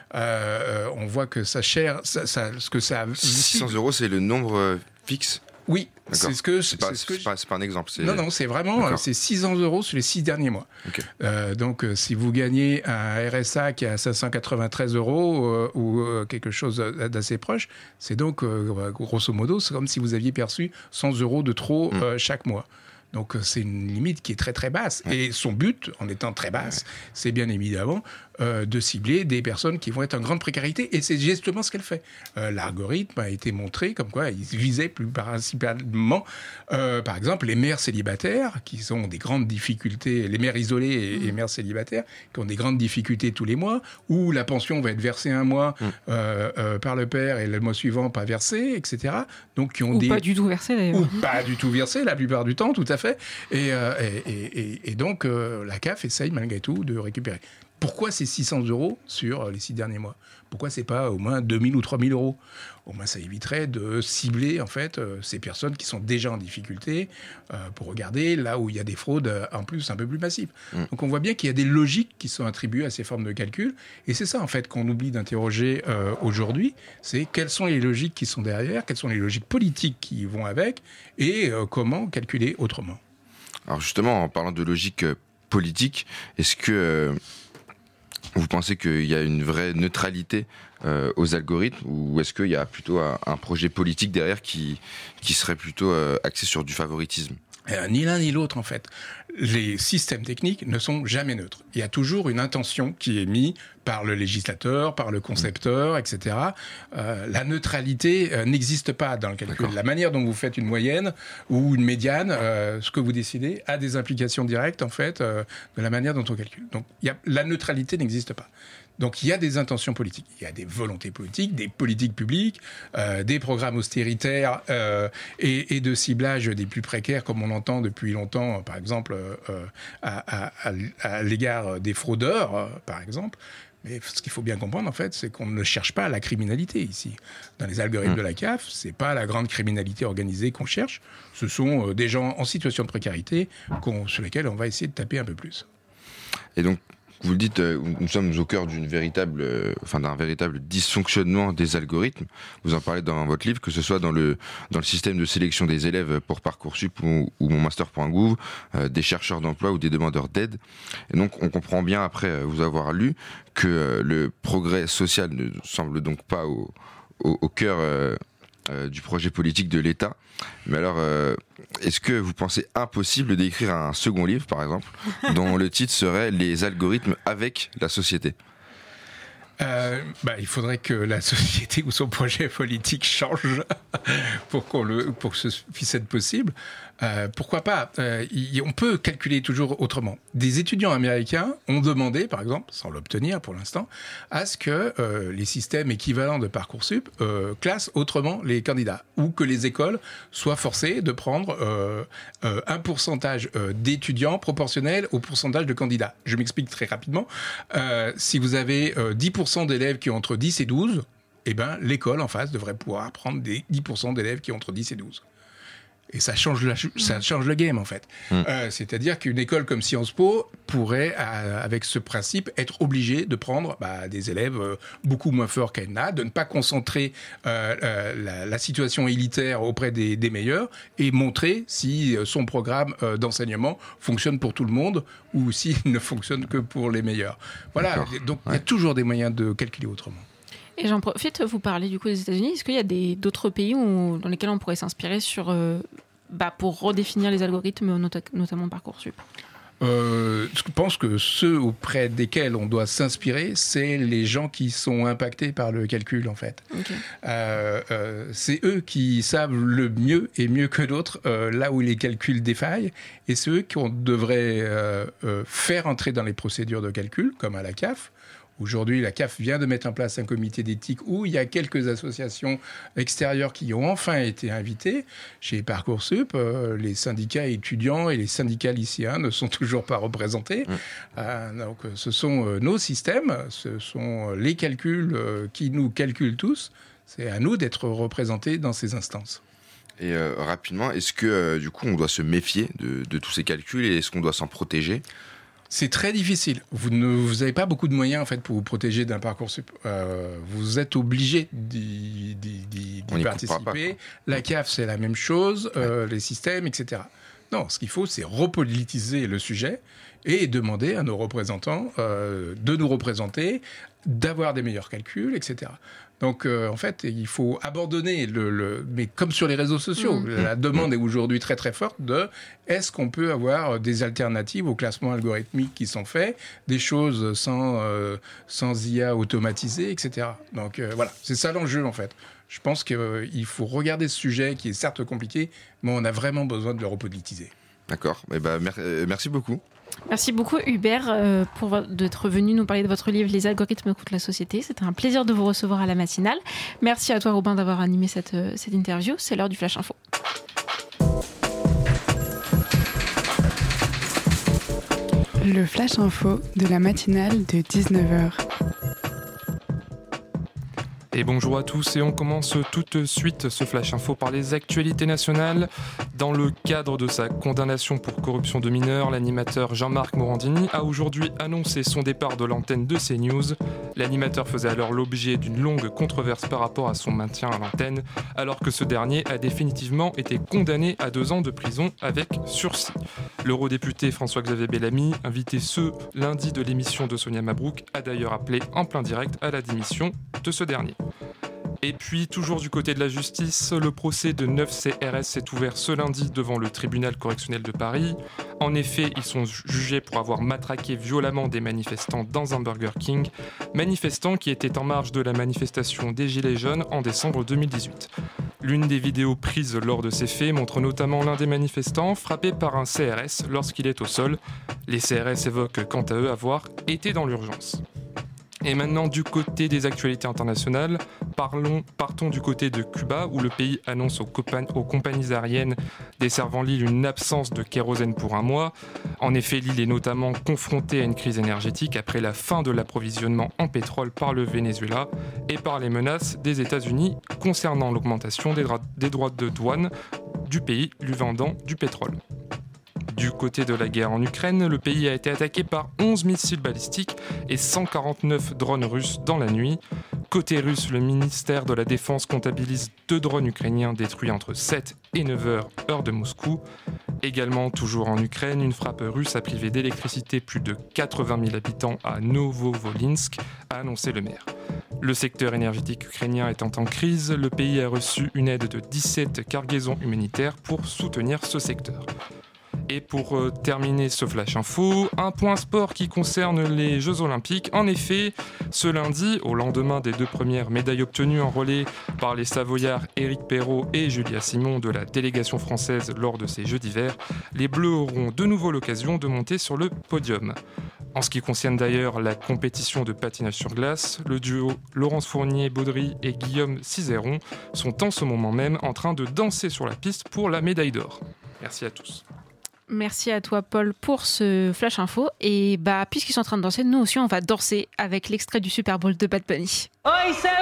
Euh, on voit que ça cher, ça, ça, ce que ça. six cents euros, c'est le nombre fixe. Oui, D'accord. c'est ce que c'est pas, c'est, ce que c'est, pas, c'est pas un exemple. C'est... Non, non, c'est vraiment D'accord. c'est six cents euros sur les six derniers mois. Okay. Euh, donc, euh, si vous gagnez un R S A qui est à cinq cent quatre-vingt-treize euros euh, ou euh, quelque chose d'assez proche, c'est donc euh, grosso modo, c'est comme si vous aviez perçu cent euros de trop euh, chaque mois. Donc c'est une limite qui est très très basse. Ouais. Et son but, en étant très basse, ouais. c'est bien évidemment euh, de cibler des personnes qui vont être en grande précarité. Et c'est justement ce qu'elle fait. Euh, l'algorithme a été montré comme quoi il visait plus principalement, euh, par exemple, les mères célibataires qui ont des grandes difficultés, les mères isolées et, mmh. et mères célibataires qui ont des grandes difficultés tous les mois, où la pension va être versée un mois mmh. euh, euh, par le père et le mois suivant pas versée, et cetera. Donc qui ont ou des... pas du tout versée d'ailleurs. Ou pas du tout versée la plupart du temps, tout à fait. Fait. Et, euh, et, et, et donc, euh, la C A F essaye malgré tout de récupérer. Pourquoi c'est six cents euros sur les six derniers mois ? Pourquoi c'est pas au moins deux mille ou trois mille euros ? Au moins, ça éviterait de cibler en fait euh, ces personnes qui sont déjà en difficulté euh, pour regarder là où il y a des fraudes euh, en plus un peu plus massives. Mmh. Donc, on voit bien qu'il y a des logiques qui sont attribuées à ces formes de calcul. Et c'est ça en fait qu'on oublie d'interroger euh, aujourd'hui. C'est quelles sont les logiques qui sont derrière, quelles sont les logiques politiques qui vont avec, et euh, comment calculer autrement. Alors justement, en parlant de logique euh, politique, est-ce que euh, vous pensez qu'il y a une vraie neutralité euh, aux algorithmes, ou est-ce qu'il y a plutôt un, un projet politique derrière qui, qui serait plutôt euh, axé sur du favoritisme ? Euh, ni l'un ni l'autre, en fait. Les systèmes techniques ne sont jamais neutres. Il y a toujours une intention qui est mise par le législateur, par le concepteur, et cetera. Euh, la neutralité euh, n'existe pas dans le calcul. D'accord. La manière dont vous faites une moyenne ou une médiane, euh, ce que vous décidez, a des implications directes, en fait, euh, de la manière dont on calcule. Donc, il y a, la neutralité n'existe pas. Donc il y a des intentions politiques, il y a des volontés politiques, des politiques publiques, euh, des programmes austéritaires euh, et, et de ciblage des plus précaires, comme on entend depuis longtemps, par exemple, euh, à, à, à, à l'égard des fraudeurs, euh, par exemple. Mais ce qu'il faut bien comprendre, en fait, c'est qu'on ne cherche pas la criminalité ici. Dans les algorithmes mmh. de la C A F, c'est pas la grande criminalité organisée qu'on cherche. Ce sont euh, des gens en situation de précarité qu'on, sur lesquels on va essayer de taper un peu plus. Et donc, vous le dites, euh, nous sommes au cœur d'une véritable, euh, enfin, d'un véritable dysfonctionnement des algorithmes. Vous en parlez dans votre livre, que ce soit dans le, dans le système de sélection des élèves pour Parcoursup ou, ou mon master point gouv, euh, des chercheurs d'emploi ou des demandeurs d'aide. Et donc, on comprend bien, après vous avoir lu, que euh, le progrès social ne semble donc pas au, au, au cœur euh, euh, du projet politique de l'État. Mais alors, euh, est-ce que vous pensez impossible d'écrire un second livre, par exemple, dont le titre serait « Les algorithmes avec la société » ? Euh, bah, il faudrait que la société ou son projet politique change pour, qu'on le, pour que ce puisse être possible. Euh, pourquoi pas euh, y, On peut calculer toujours autrement. Des étudiants américains ont demandé, par exemple, sans l'obtenir pour l'instant, à ce que euh, les systèmes équivalents de Parcoursup euh, classent autrement les candidats, ou que les écoles soient forcées de prendre euh, euh, un pourcentage euh, d'étudiants proportionnel au pourcentage de candidats. Je m'explique très rapidement. Euh, si vous avez euh, dix pour cent d'élèves qui ont entre dix et douze, eh ben, l'école en face devrait pouvoir prendre des dix pour cent d'élèves qui ont entre dix et douze. Et ça change, la, ça change le game, en fait. Mmh. Euh, c'est-à-dire qu'une école comme Sciences Po pourrait, euh, avec ce principe, être obligée de prendre bah, des élèves euh, beaucoup moins forts qu'elle n'a, de ne pas concentrer euh, euh, la, la situation élitaire auprès des, des meilleurs et montrer si son programme euh, d'enseignement fonctionne pour tout le monde ou s'il ne fonctionne que pour les meilleurs. Voilà, D'accord. donc il ouais. y a toujours des moyens de calculer autrement. Et j'en profite, vous parlez du coup des États-Unis. Est-ce qu'il y a des, d'autres pays où, dans lesquels on pourrait s'inspirer sur, euh, bah, pour redéfinir les algorithmes, not- notamment Parcoursup ? Euh, je pense que ceux auprès desquels on doit s'inspirer, c'est les gens qui sont impactés par le calcul, en fait. Okay. Euh, euh, c'est eux qui savent le mieux et mieux que d'autres euh, là où les calculs défaillent, et c'est eux qu'on devrait euh, euh, faire entrer dans les procédures de calcul, comme à la C A F. Aujourd'hui, la C A F vient de mettre en place un comité d'éthique où il y a quelques associations extérieures qui ont enfin été invitées. Chez Parcoursup, euh, les syndicats étudiants et les syndicats lycéens ne sont toujours pas représentés. Mmh. Euh, donc, ce sont euh, nos systèmes, ce sont les calculs euh, qui nous calculent tous. C'est à nous d'être représentés dans ces instances. Et euh, rapidement, est-ce que euh, du coup, on doit se méfier de, de tous ces calculs et est-ce qu'on doit s'en protéger ? C'est très difficile. Vous ne vous n'avez pas beaucoup de moyens en fait pour vous protéger d'un Parcoursup. Euh, vous êtes obligé d'y, d'y, d'y, d'y participer. Pas, la C A F, c'est la même chose, euh, ouais. les systèmes, et cetera. Non, ce qu'il faut, c'est repolitiser le sujet et demander à nos représentants euh, de nous représenter, d'avoir des meilleurs calculs, et cetera. Donc, euh, en fait, il faut abandonner, le, le, mais comme sur les réseaux sociaux, mmh. la demande est aujourd'hui très très forte de est-ce qu'on peut avoir des alternatives aux classements algorithmiques qui sont faits, des choses sans, euh, sans I A automatisée, et cetera. Donc euh, voilà, c'est ça l'enjeu en fait. Je pense qu'il euh, faut regarder ce sujet qui est certes compliqué, mais on a vraiment besoin de le repolitiser. D'accord, eh ben, mer- merci beaucoup. Merci beaucoup Hubert euh, pour d'être venu nous parler de votre livre Les algorithmes contre la société. C'était un plaisir de vous recevoir à la matinale. Merci à toi Robin d'avoir animé cette, euh, cette interview. C'est l'heure du Flash Info. Le Flash Info de la matinale de dix-neuf heures. Et bonjour à tous, et on commence tout de suite ce Flash Info par les actualités nationales. Dans le cadre de sa condamnation pour corruption de mineurs, l'animateur Jean-Marc Morandini a aujourd'hui annoncé son départ de l'antenne de CNews. L'animateur faisait alors l'objet d'une longue controverse par rapport à son maintien à l'antenne, alors que ce dernier a définitivement été condamné à deux ans de prison avec sursis. L'eurodéputé François-Xavier Bellamy, invité ce lundi de l'émission de Sonia Mabrouk, a d'ailleurs appelé en plein direct à la démission de ce dernier. Et puis, toujours du côté de la justice, le procès de neuf C R S s'est ouvert ce lundi devant le tribunal correctionnel de Paris. En effet, ils sont jugés pour avoir matraqué violemment des manifestants dans un Burger King, manifestants qui étaient en marge de la manifestation des Gilets jaunes en décembre deux mille dix-huit. L'une des vidéos prises lors de ces faits montre notamment l'un des manifestants frappé par un C R S lorsqu'il est au sol. Les C R S évoquent quant à eux avoir été dans l'urgence. Et maintenant, du côté des actualités internationales, parlons, partons du côté de Cuba, où le pays annonce aux, compa- aux compagnies aériennes desservant l'île une absence de kérosène pour un mois. En effet, l'île est notamment confrontée à une crise énergétique après la fin de l'approvisionnement en pétrole par le Venezuela et par les menaces des États-Unis concernant l'augmentation des, dra- des droits de douane du pays lui vendant du pétrole. Du côté de la guerre en Ukraine, le pays a été attaqué par onze missiles balistiques et cent quarante-neuf drones russes dans la nuit. Côté russe, le ministère de la Défense comptabilise deux drones ukrainiens détruits entre sept et neuf heures, heure de Moscou. Également, toujours en Ukraine, une frappe russe a privé d'électricité plus de quatre-vingt mille habitants à Novovolinsk, a annoncé le maire. Le secteur énergétique ukrainien étant en crise, le pays a reçu une aide de dix-sept cargaisons humanitaires pour soutenir ce secteur. Et pour euh, terminer ce Flash Info, un point sport qui concerne les Jeux Olympiques. En effet, ce lundi, au lendemain des deux premières médailles obtenues en relais par les Savoyards Éric Perrault et Julia Simon de la délégation française lors de ces Jeux d'hiver, les Bleus auront de nouveau l'occasion de monter sur le podium. En ce qui concerne d'ailleurs la compétition de patinage sur glace, le duo Laurence Fournier-Baudry et Guillaume Cizeron sont en ce moment même en train de danser sur la piste pour la médaille d'or. Merci à tous. Merci à toi Paul pour ce Flash Info. Et bah puisqu'ils sont en train de danser, nous aussi on va danser avec l'extrait du Super Bowl de Bad Bunny. Hoy se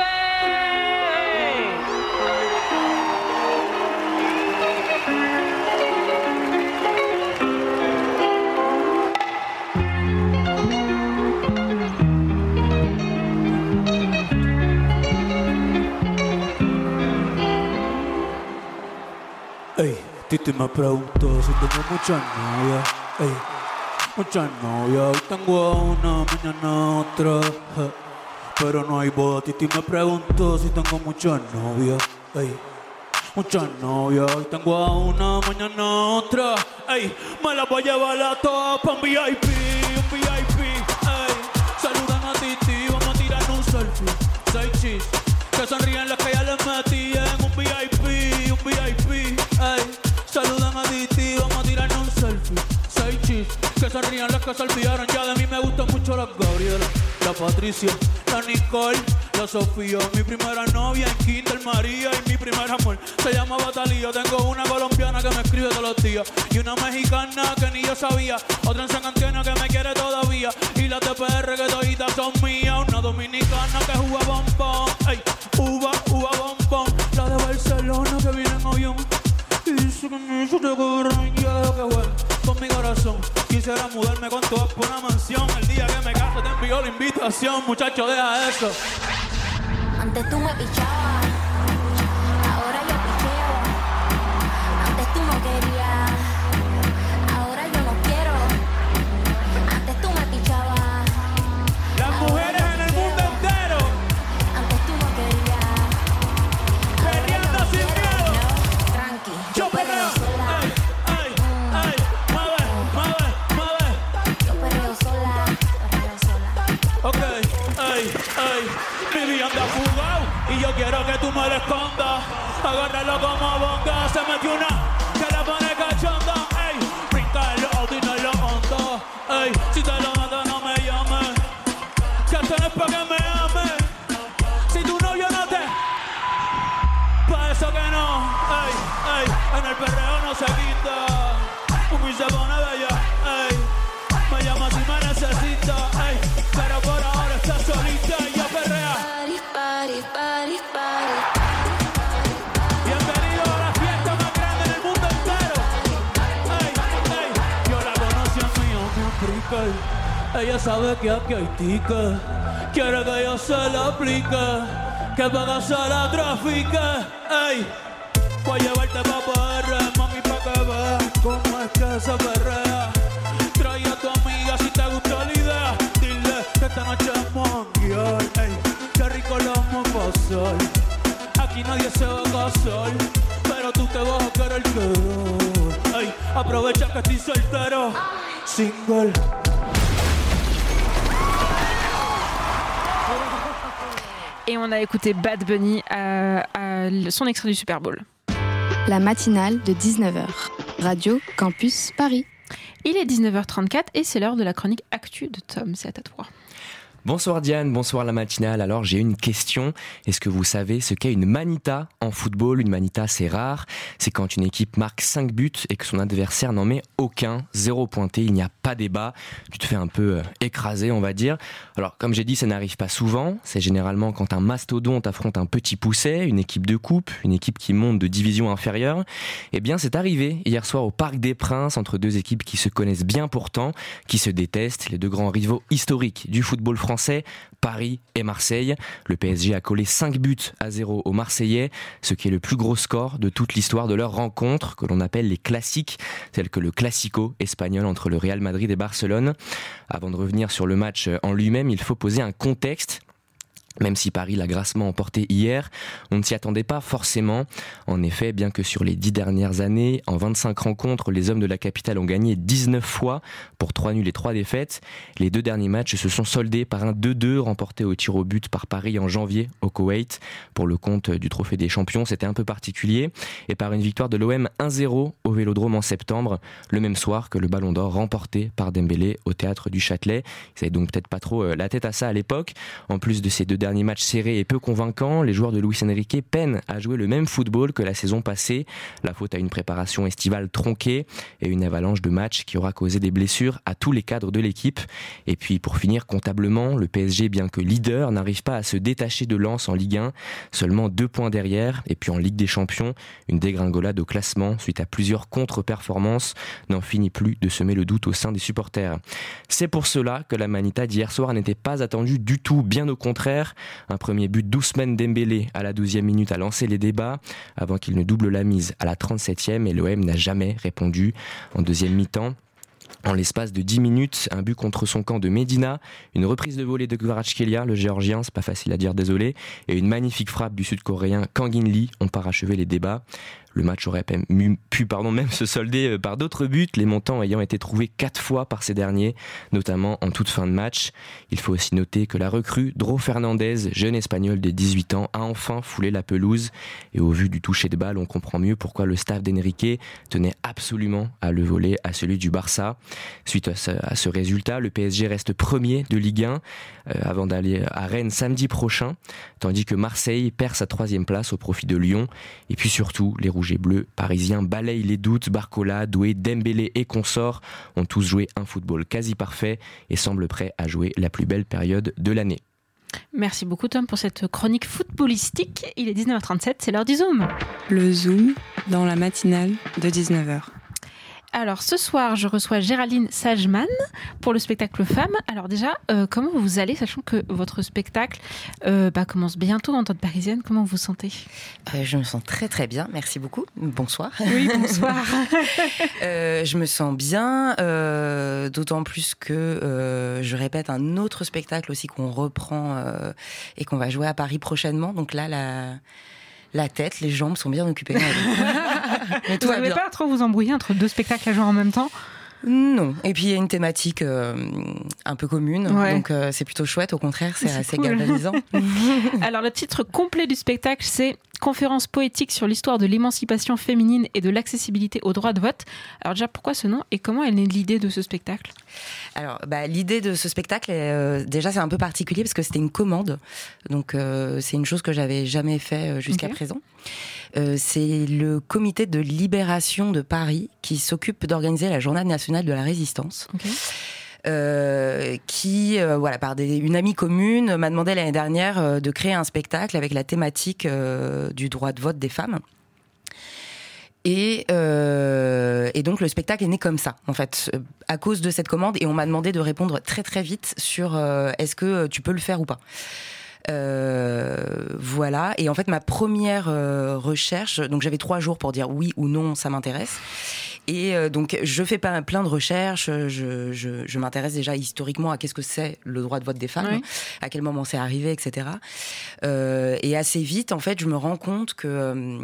Ey, Titi me preguntó si tengo muchas novias, ey, muchas novias. Hoy tengo una, mañana otra, eh, pero no hay boda. Titi me preguntó si tengo muchas novias, ey, muchas novias. Hoy tengo a una, mañana otra, ey, me la voy a llevar a todas pa' un V I P, un V I P, ey. Saludan a Titi, vamos a tirar un selfie, seis chis, que sonríen las que ya les metí en un V I P, un V I P, ey. Saludan a Titi, vamos a tirarnos un selfie. Seis chis, que se rían las que se olvidaron ya de mí. Me gustan mucho las Gabriela, la Patricia, la Nicole, la Sofía. Mi primera novia en Kinder María y mi primer amor se llama Batalía. Tengo una colombiana que me escribe todos los días y una mexicana que ni yo sabía. Otra en San Antonio que me quiere todavía y las de P R que toditas son mías. Una dominicana que juega bombón, ey, uva, uva bombón. La de Barcelona que viene en avión. Dice que me hizo de cobrón, yo dejo que juegue con mi corazón. Quisiera mudarme con todas por una mansión. El día que me case te envío la invitación. Muchacho, deja eso. Antes tú me pichabas, ahora yo picheo. Antes tú no querías, ahora yo no quiero. Antes tú me pichabas. Las mujeres en el mundo entero. Antes tú no querías, perreando sin miedo. No, tranqui, yo perreo sola. Ey, ey, ey, mueve, mueve, mueve. Yo perreo sola, perreo sola. Ok, ey, ey. Vivi anda fugado y yo quiero que tú me lo escondas. Agárralo como bonga. Se metió una que la pone cachonda. Ey, brincarlo alto y no lo hondo. Ey, si te lo mando no me llames, que esto no es pa' que me ames. Si tu novio no te, pa' eso que no. Ey, ey, en el perreo no se quita. Un se pone bella, ey. Me llama si me necesita, ey. Pero por ahora está solita y yo perrea. Party, party, party, party. Bienvenido a la fiesta más grande del mundo entero. Ey, ey. Yo la conocí en mi África. Ella sabe que aquí hay ticket. Quiere que yo se la aplique, que para que se la trafique. Ey, voy a llevarte pa' P R, mami, pa' que veas cómo es que se perrea. Trae a tu amiga si te gustó la idea. Dile que esta noche es mundial. Ey, qué rico lo vamos a pasar. Aquí nadie se va a casar, pero tú te vas a querer quedar. Ey, aprovecha que estoy soltero. Single. Et on a écouté Bad Bunny à, à son extrait du Super Bowl. La matinale de dix-neuf heures. Radio Campus Paris. Il est dix-neuf heures trente-quatre et c'est l'heure de la chronique Actu de Tom. C'est à toi. Bonsoir Diane, bonsoir la matinale. Alors j'ai une question. Est-ce que vous savez ce qu'est une manita en football? Une manita, c'est rare. C'est quand une équipe marque cinq buts et que son adversaire n'en met aucun. Zéro pointé, il n'y a pas débat. Tu te fais un peu euh, écraser, on va dire. Alors comme j'ai dit, ça n'arrive pas souvent. C'est généralement quand un mastodonte affronte un petit pousset, une équipe de coupe, une équipe qui monte de division inférieure. Eh bien c'est arrivé hier soir au Parc des Princes entre deux équipes qui se connaissent bien pourtant, qui se détestent, les deux grands rivaux historiques du football français. Français, Paris et Marseille. Le P S G a collé cinq buts à zéro aux Marseillais, ce qui est le plus gros score de toute l'histoire de leur rencontre, que l'on appelle les classiques, tels que le Classico espagnol entre le Real Madrid et Barcelone. Avant de revenir sur le match en lui-même, il faut poser un contexte. Même si Paris l'a grassement emporté hier, on ne s'y attendait pas forcément. En effet, bien que sur les dix dernières années, en vingt-cinq rencontres, les hommes de la capitale ont gagné dix-neuf fois pour trois nuls et trois défaites. Les deux derniers matchs se sont soldés par un deux deux remporté au tir au but par Paris en janvier au Koweït. Pour le compte du Trophée des Champions, c'était un peu particulier. Et par une victoire de l'O M un zéro au Vélodrome en septembre, le même soir que le Ballon d'Or remporté par Dembélé au Théâtre du Châtelet. Ils avaient donc peut-être pas trop la tête à ça à l'époque. En plus de ces deux derniers matchs serrés et peu convaincants, les joueurs de Luis Enrique peinent à jouer le même football que la saison passée. La faute à une préparation estivale tronquée et une avalanche de matchs qui aura causé des blessures à tous les cadres de l'équipe. Et puis pour finir comptablement, le P S G, bien que leader, n'arrive pas à se détacher de Lens en Ligue un, seulement deux points derrière. Et puis en Ligue des Champions, une dégringolade au classement suite à plusieurs contre-performances n'en finit plus de semer le doute au sein des supporters. C'est pour cela que la manita d'hier soir n'était pas attendue du tout, bien au contraire. Un premier but d'Ousmane Dembélé à la douzième minute a lancé les débats avant qu'il ne double la mise à la trente-septième et l'O M n'a jamais répondu. En deuxième mi-temps, en l'espace de dix minutes, un but contre son camp de Medina, une reprise de volée de Kvaratskhelia, le géorgien, c'est pas facile à dire, désolé, et une magnifique frappe du sud-coréen Kang In Lee ont parachevé les débats. Le match aurait pu pardon, même se solder par d'autres buts, les montants ayant été trouvés quatre fois par ces derniers, notamment en toute fin de match. Il faut aussi noter que la recrue Dro Fernandez, jeune espagnol de dix-huit ans, a enfin foulé la pelouse. Et au vu du toucher de balle, on comprend mieux pourquoi le staff d'Enrique tenait absolument à le voler à celui du Barça. Suite à ce, à ce résultat, le P S G reste premier de Ligue un euh, avant d'aller à Rennes samedi prochain, tandis que Marseille perd sa troisième place au profit de Lyon. Et puis surtout, les Rouges et Bleus parisiens balayent les doutes. Barcola, Doué, Dembélé et consorts ont tous joué un football quasi parfait et semblent prêts à jouer la plus belle période de l'année. Merci beaucoup Tom pour cette chronique footballistique. Il est dix-neuf heures trente-sept, c'est l'heure du Zoom. Le Zoom dans la matinale de dix-neuf heures. Alors ce soir, je reçois Géraldine Sageman pour le spectacle Femmes. Alors déjà, euh, comment vous allez, sachant que votre spectacle euh, bah, commence bientôt en tant que parisienne? Comment vous vous sentez? euh, Je me sens très très bien, merci beaucoup. Bonsoir. Oui, bonsoir. euh, je me sens bien, euh, d'autant plus que euh, je répète un autre spectacle aussi qu'on reprend euh, et qu'on va jouer à Paris prochainement. Donc là, la... La tête, les jambes sont bien occupées. Mais tout vous n'avez pas trop vous embrouiller entre deux spectacles à jouer en même temps? Non. Et puis il y a une thématique euh, un peu commune, ouais. donc euh, c'est plutôt chouette. Au contraire, c'est, c'est assez cool. Galvanisant. Alors le titre complet du spectacle, c'est Conférence poétique sur l'histoire de l'émancipation féminine et de l'accessibilité au droit de vote. Alors déjà, pourquoi ce nom et comment est née l'idée de ce spectacle? Alors, bah, l'idée de ce spectacle, euh, déjà, c'est un peu particulier parce que c'était une commande. Donc, euh, c'est une chose que j'avais jamais fait jusqu'à okay. présent. Euh, c'est le comité de libération de Paris qui s'occupe d'organiser la Journée nationale de la résistance. Okay. Euh, qui, euh, voilà, par des, une amie commune, m'a demandé l'année dernière euh, de créer un spectacle avec la thématique euh, du droit de vote des femmes. Et, euh, et donc le spectacle est né comme ça, en fait, à cause de cette commande. Et on m'a demandé de répondre très très vite sur euh, est-ce que tu peux le faire ou pas. Euh, voilà. Et en fait, ma première euh, recherche, donc j'avais trois jours pour dire oui ou non, ça m'intéresse. Et euh, donc, je fais pas plein de recherches. Je, je, je m'intéresse déjà historiquement à qu'est-ce que c'est le droit de vote des femmes, oui. à quel moment c'est arrivé, et cetera. Euh, et assez vite, en fait, je me rends compte que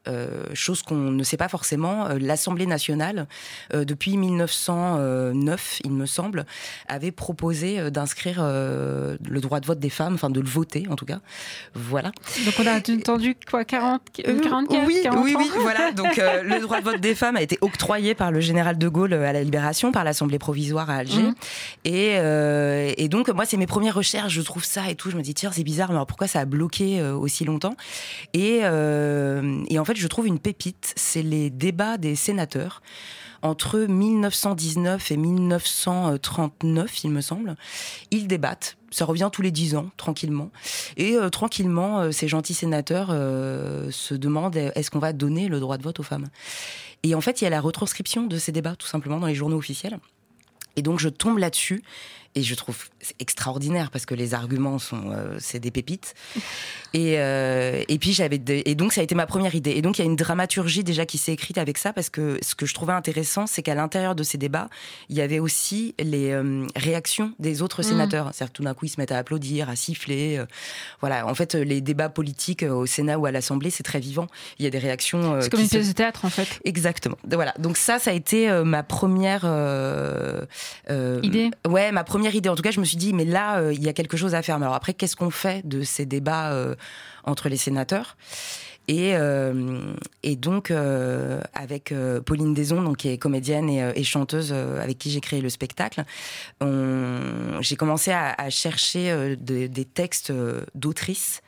Euh, chose qu'on ne sait pas forcément, euh, l'Assemblée nationale, euh, depuis mille neuf cent neuf, il me semble, avait proposé euh, d'inscrire euh, le droit de vote des femmes, enfin de le voter en tout cas. Voilà. Donc on a entendu quoi, quarante, quarante-quatre, oui, quarante oui, ans. oui, voilà. Donc euh, le droit de vote des femmes a été octroyé par le général de Gaulle à la Libération, par l'Assemblée provisoire à Alger. Mmh. Et, euh, et donc moi, c'est mes premières recherches, je trouve ça et tout. Je me dis tiens, c'est bizarre, mais alors pourquoi ça a bloqué euh, aussi longtemps ? Et, euh, et en fait, je trouve une pépite, c'est les débats des sénateurs. Entre mille neuf cent dix-neuf et mille neuf cent trente-neuf, il me semble, ils débattent. Ça revient tous les dix ans, tranquillement. Et euh, tranquillement, euh, ces gentils sénateurs euh, se demandent est-ce qu'on va donner le droit de vote aux femmes ? Et en fait, il y a la retranscription de ces débats, tout simplement, dans les journaux officiels. Et donc, je tombe là-dessus. Et je trouve c'est extraordinaire parce que les arguments sont, euh, c'est des pépites. Et, euh, et puis j'avais, des, et donc ça a été ma première idée. Et donc il y a une dramaturgie déjà qui s'est écrite avec ça parce que ce que je trouvais intéressant, c'est qu'à l'intérieur de ces débats, il y avait aussi les euh, réactions des autres mmh. sénateurs. C'est-à-dire que tout d'un coup ils se mettent à applaudir, à siffler. Euh, voilà. En fait, les débats politiques au Sénat ou à l'Assemblée, c'est très vivant. Il y a des réactions. Euh, c'est comme une pièce se... de théâtre en fait. Exactement. Voilà. Donc ça, ça a été euh, ma première euh, euh, idée. Ouais, ma première idée. En tout cas, je me suis dit, mais là, euh, il y a quelque chose à faire. Mais alors après, qu'est-ce qu'on fait de ces débats euh, entre les sénateurs ? Et, euh, et donc, euh, avec euh, Pauline Deson, donc, qui est comédienne et, et chanteuse, euh, avec qui j'ai créé le spectacle, on, j'ai commencé à, à chercher euh, de, des textes euh, d'autrices.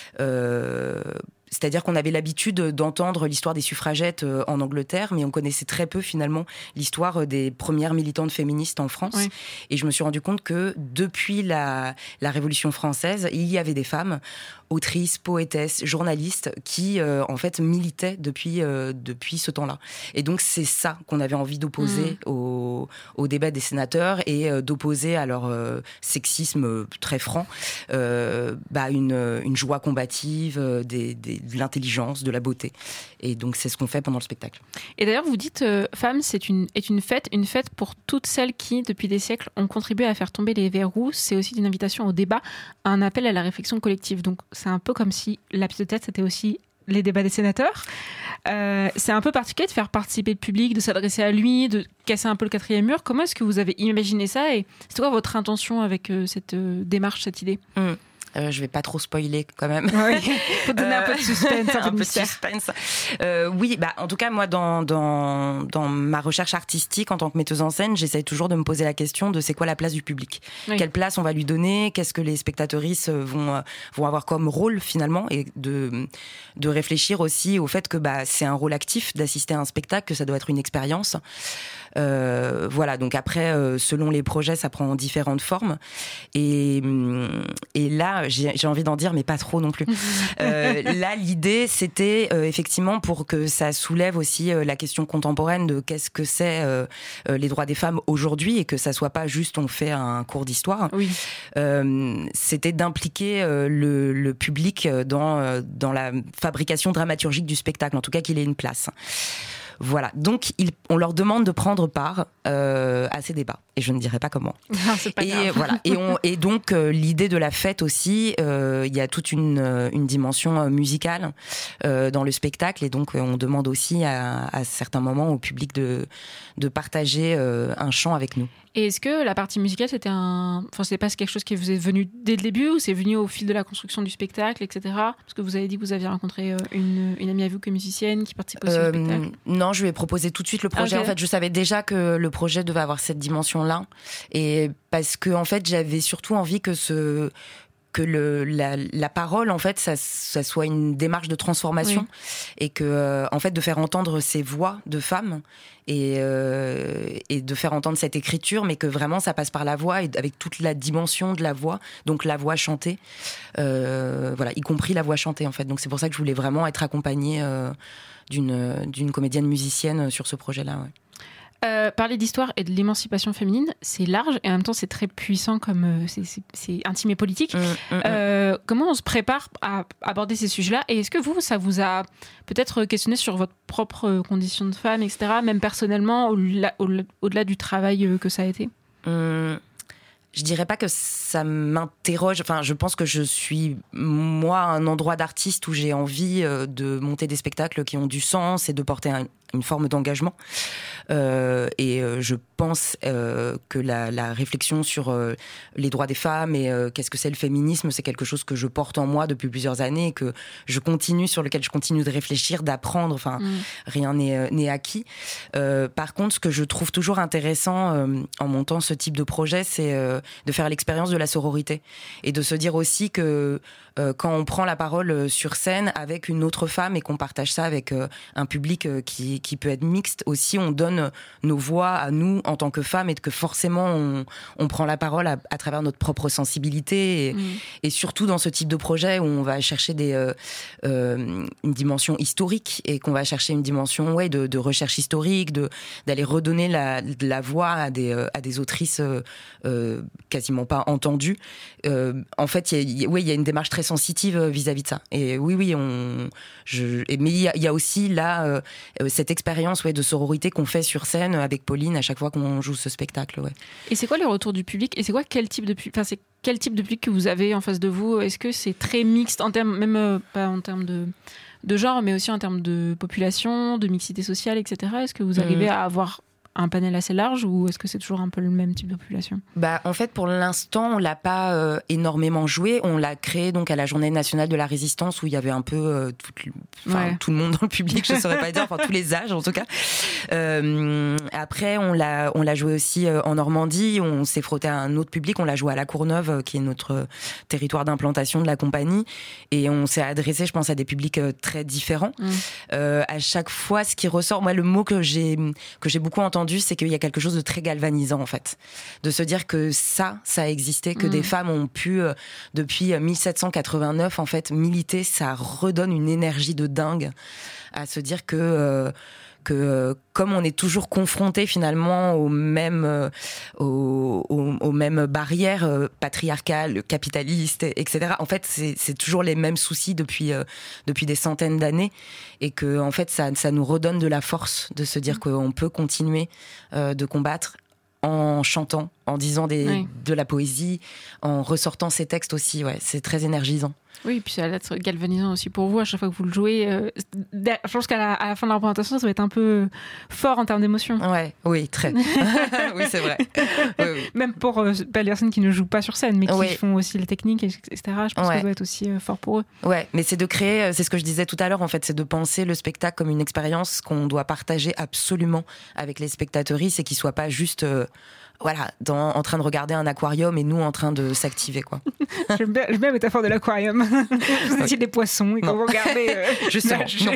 Euh, C'est-à-dire qu'on avait l'habitude d'entendre l'histoire des suffragettes en Angleterre, mais on connaissait très peu finalement l'histoire des premières militantes féministes en France. Oui. Et je me suis rendu compte que depuis la, la Révolution française, il y avait des femmes, autrices, poétesses, journalistes, qui euh, en fait militaient depuis, euh, depuis ce temps-là. Et donc c'est ça qu'on avait envie d'opposer mmh. au, au débat des sénateurs et euh, d'opposer à leur euh, sexisme très franc euh, bah, une, une joie combative, euh, des, des de l'intelligence, de la beauté. Et donc, c'est ce qu'on fait pendant le spectacle. Et d'ailleurs, vous dites, euh, Femme, c'est une, est une fête, une fête pour toutes celles qui, depuis des siècles, ont contribué à faire tomber les verrous. C'est aussi une invitation au débat, un appel à la réflexion collective. Donc, c'est un peu comme si la pièce de théâtre, c'était aussi les débats des sénateurs. Euh, c'est un peu particulier de faire participer le public, de s'adresser à lui, de casser un peu le quatrième mur. Comment est-ce que vous avez imaginé ça et c'est quoi votre intention avec euh, cette euh, démarche, cette idée ? mmh. Euh, je vais pas trop spoiler quand même. Oui, faut donner euh, un peu de suspense, un, un peu de suspense. Euh, oui, bah en tout cas moi dans dans dans ma recherche artistique en tant que metteuse en scène, j'essaye toujours de me poser la question de c'est quoi la place du public. Oui. Quelle place on va lui donner ? Qu'est-ce que les spectatrices vont vont avoir comme rôle finalement et de de réfléchir aussi au fait que bah c'est un rôle actif d'assister à un spectacle, que ça doit être une expérience. Euh, voilà, donc après, euh, selon les projets, ça prend différentes formes. Et, et là, j'ai, j'ai envie d'en dire, mais pas trop non plus. euh, là, l'idée, c'était euh, effectivement pour que ça soulève aussi euh, la question contemporaine de qu'est-ce que c'est euh, euh, les droits des femmes aujourd'hui et que ça soit pas juste on fait un cours d'histoire. Oui. Euh, c'était d'impliquer euh, le, le public dans, euh, dans la fabrication dramaturgique du spectacle, en tout cas qu'il ait une place. Voilà, donc il, on leur demande de prendre part euh, à ces débats, et je ne dirai pas comment. Non, c'est pas et grave. voilà, et, on, et donc euh, l'idée de la fête aussi, euh, il y a toute une, une dimension musicale euh, dans le spectacle, et donc euh, on demande aussi à, à certains moments au public de, de partager euh, un chant avec nous. Et est-ce que la partie musicale, c'était un... Enfin, c'est pas quelque chose qui vous est venu dès le début ou c'est venu au fil de la construction du spectacle, et cetera. Parce que vous avez dit que vous aviez rencontré une, une amie à vous qui est musicienne, qui participe aussi euh, au spectacle. Non, je lui ai proposé tout de suite le projet. Okay. En fait, je savais déjà que le projet devait avoir cette dimension-là. Et parce que, en fait, j'avais surtout envie que ce... que le, la, la parole, en fait, ça, ça soit une démarche de transformation oui. et que, euh, en fait, de faire entendre ces voix de femmes et, euh, et de faire entendre cette écriture, mais que vraiment ça passe par la voix et avec toute la dimension de la voix, donc la voix chantée, euh, voilà, y compris la voix chantée, en fait. Donc c'est pour ça que je voulais vraiment être accompagnée euh, d'une, d'une comédienne musicienne sur ce projet-là. Ouais. Euh, parler d'histoire et de l'émancipation féminine, c'est large et en même temps c'est très puissant, comme euh, c'est, c'est, c'est intime et politique. Mmh, mmh, euh, comment on se prépare à aborder ces sujets-là et est-ce que vous, ça vous a peut-être questionné sur votre propre condition de femme, et cetera, même personnellement, au-delà, au-delà du travail que ça a été ? mmh. je dirais pas que ça m'interroge. Enfin, je pense que je suis, moi, un endroit d'artiste où j'ai envie euh, de monter des spectacles qui ont du sens et de porter un, une forme d'engagement. Euh, et euh, je pense euh, que la, la réflexion sur euh, les droits des femmes et euh, qu'est-ce que c'est le féminisme, c'est quelque chose que je porte en moi depuis plusieurs années et que je continue, sur lequel je continue de réfléchir, d'apprendre. Enfin, mmh. rien n'est, euh, n'est acquis. Euh, par contre, ce que je trouve toujours intéressant euh, en montant ce type de projet, c'est euh, de faire l'expérience de la sororité et de se dire aussi que euh, quand on prend la parole sur scène avec une autre femme et qu'on partage ça avec euh, un public euh, qui, qui peut être mixte aussi, on donne nos voix à nous en tant que femmes et que forcément on, on prend la parole à, à travers notre propre sensibilité et, mmh. et surtout dans ce type de projet où on va chercher des, euh, euh, une dimension historique et qu'on va chercher une dimension ouais, de, de recherche historique, de, d'aller redonner la, la voix à des, euh, à des autrices euh, euh, quasiment pas entendues. Euh, en fait, il y, a, ouais, y a une démarche très sensitive vis-à-vis de ça. Et oui, oui, on, je, mais il y, y a aussi là euh, cette expérience ouais, de sororité qu'on fait sur scène avec Pauline à chaque fois qu'on joue ce spectacle. Ouais. Et c'est quoi les retours du public ? Et c'est quoi quel type de public ? Enfin, c'est quel type de public que vous avez en face de vous ? Est-ce que c'est très mixte en termes, même euh, pas en termes de de genre, mais aussi en termes de population, de mixité sociale, et cetera. Est-ce que vous arrivez mmh. à avoir un panel assez large ou est-ce que c'est toujours un peu le même type de population ? Bah, en fait, pour l'instant, on l'a pas euh, énormément joué. On l'a créé donc à la Journée nationale de la résistance où il y avait un peu euh, tout, ouais. tout le monde dans le public, je ne saurais pas dire, enfin tous les âges en tout cas. Euh, après, on l'a, on l'a joué aussi euh, en Normandie. On s'est frotté à un autre public. On l'a joué à La Courneuve, euh, qui est notre territoire d'implantation de la compagnie. Et on s'est adressé, je pense, à des publics euh, très différents. Mmh. Euh, à chaque fois, ce qui ressort, moi, le mot que j'ai que j'ai beaucoup entendu, c'est qu'il y a quelque chose de très galvanisant en fait, de se dire que ça, ça a existé, que mmh. des femmes ont pu euh, depuis dix-sept cent quatre-vingt-neuf en fait militer, ça redonne une énergie de dingue à se dire que euh, que euh, comme on est toujours confronté finalement aux mêmes euh, aux, aux, aux mêmes barrières euh, patriarcales, capitalistes, et cetera. En fait, c'est, c'est toujours les mêmes soucis depuis euh, depuis des centaines d'années, et que en fait ça ça nous redonne de la force de se dire qu'on peut continuer euh, de combattre en chantant, en disant des, oui. de la poésie, en ressortant ses textes aussi. Ouais, c'est très énergisant. Oui, et puis ça va être galvanisant aussi pour vous à chaque fois que vous le jouez. Euh, je pense qu'à la, à la fin de la représentation, ça va être un peu fort en termes d'émotion. Ouais, oui, très. Oui, c'est vrai. Oui, oui. Même pour euh, les personnes qui ne jouent pas sur scène, mais qui oui. font aussi les techniques, et cetera. Je pense ouais. que ça doit être aussi euh, fort pour eux. Ouais, mais c'est de créer, c'est ce que je disais tout à l'heure, en fait, c'est de penser le spectacle comme une expérience qu'on doit partager absolument avec les spectateuristes et qu'il soit pas juste... Euh, voilà, dans, en train de regarder un aquarium et nous en train de s'activer, quoi. J'aime bien, j'aime bien la métaphore de l'aquarium. Vous étiez des poissons et quand vous regardez... Euh, Justement, non.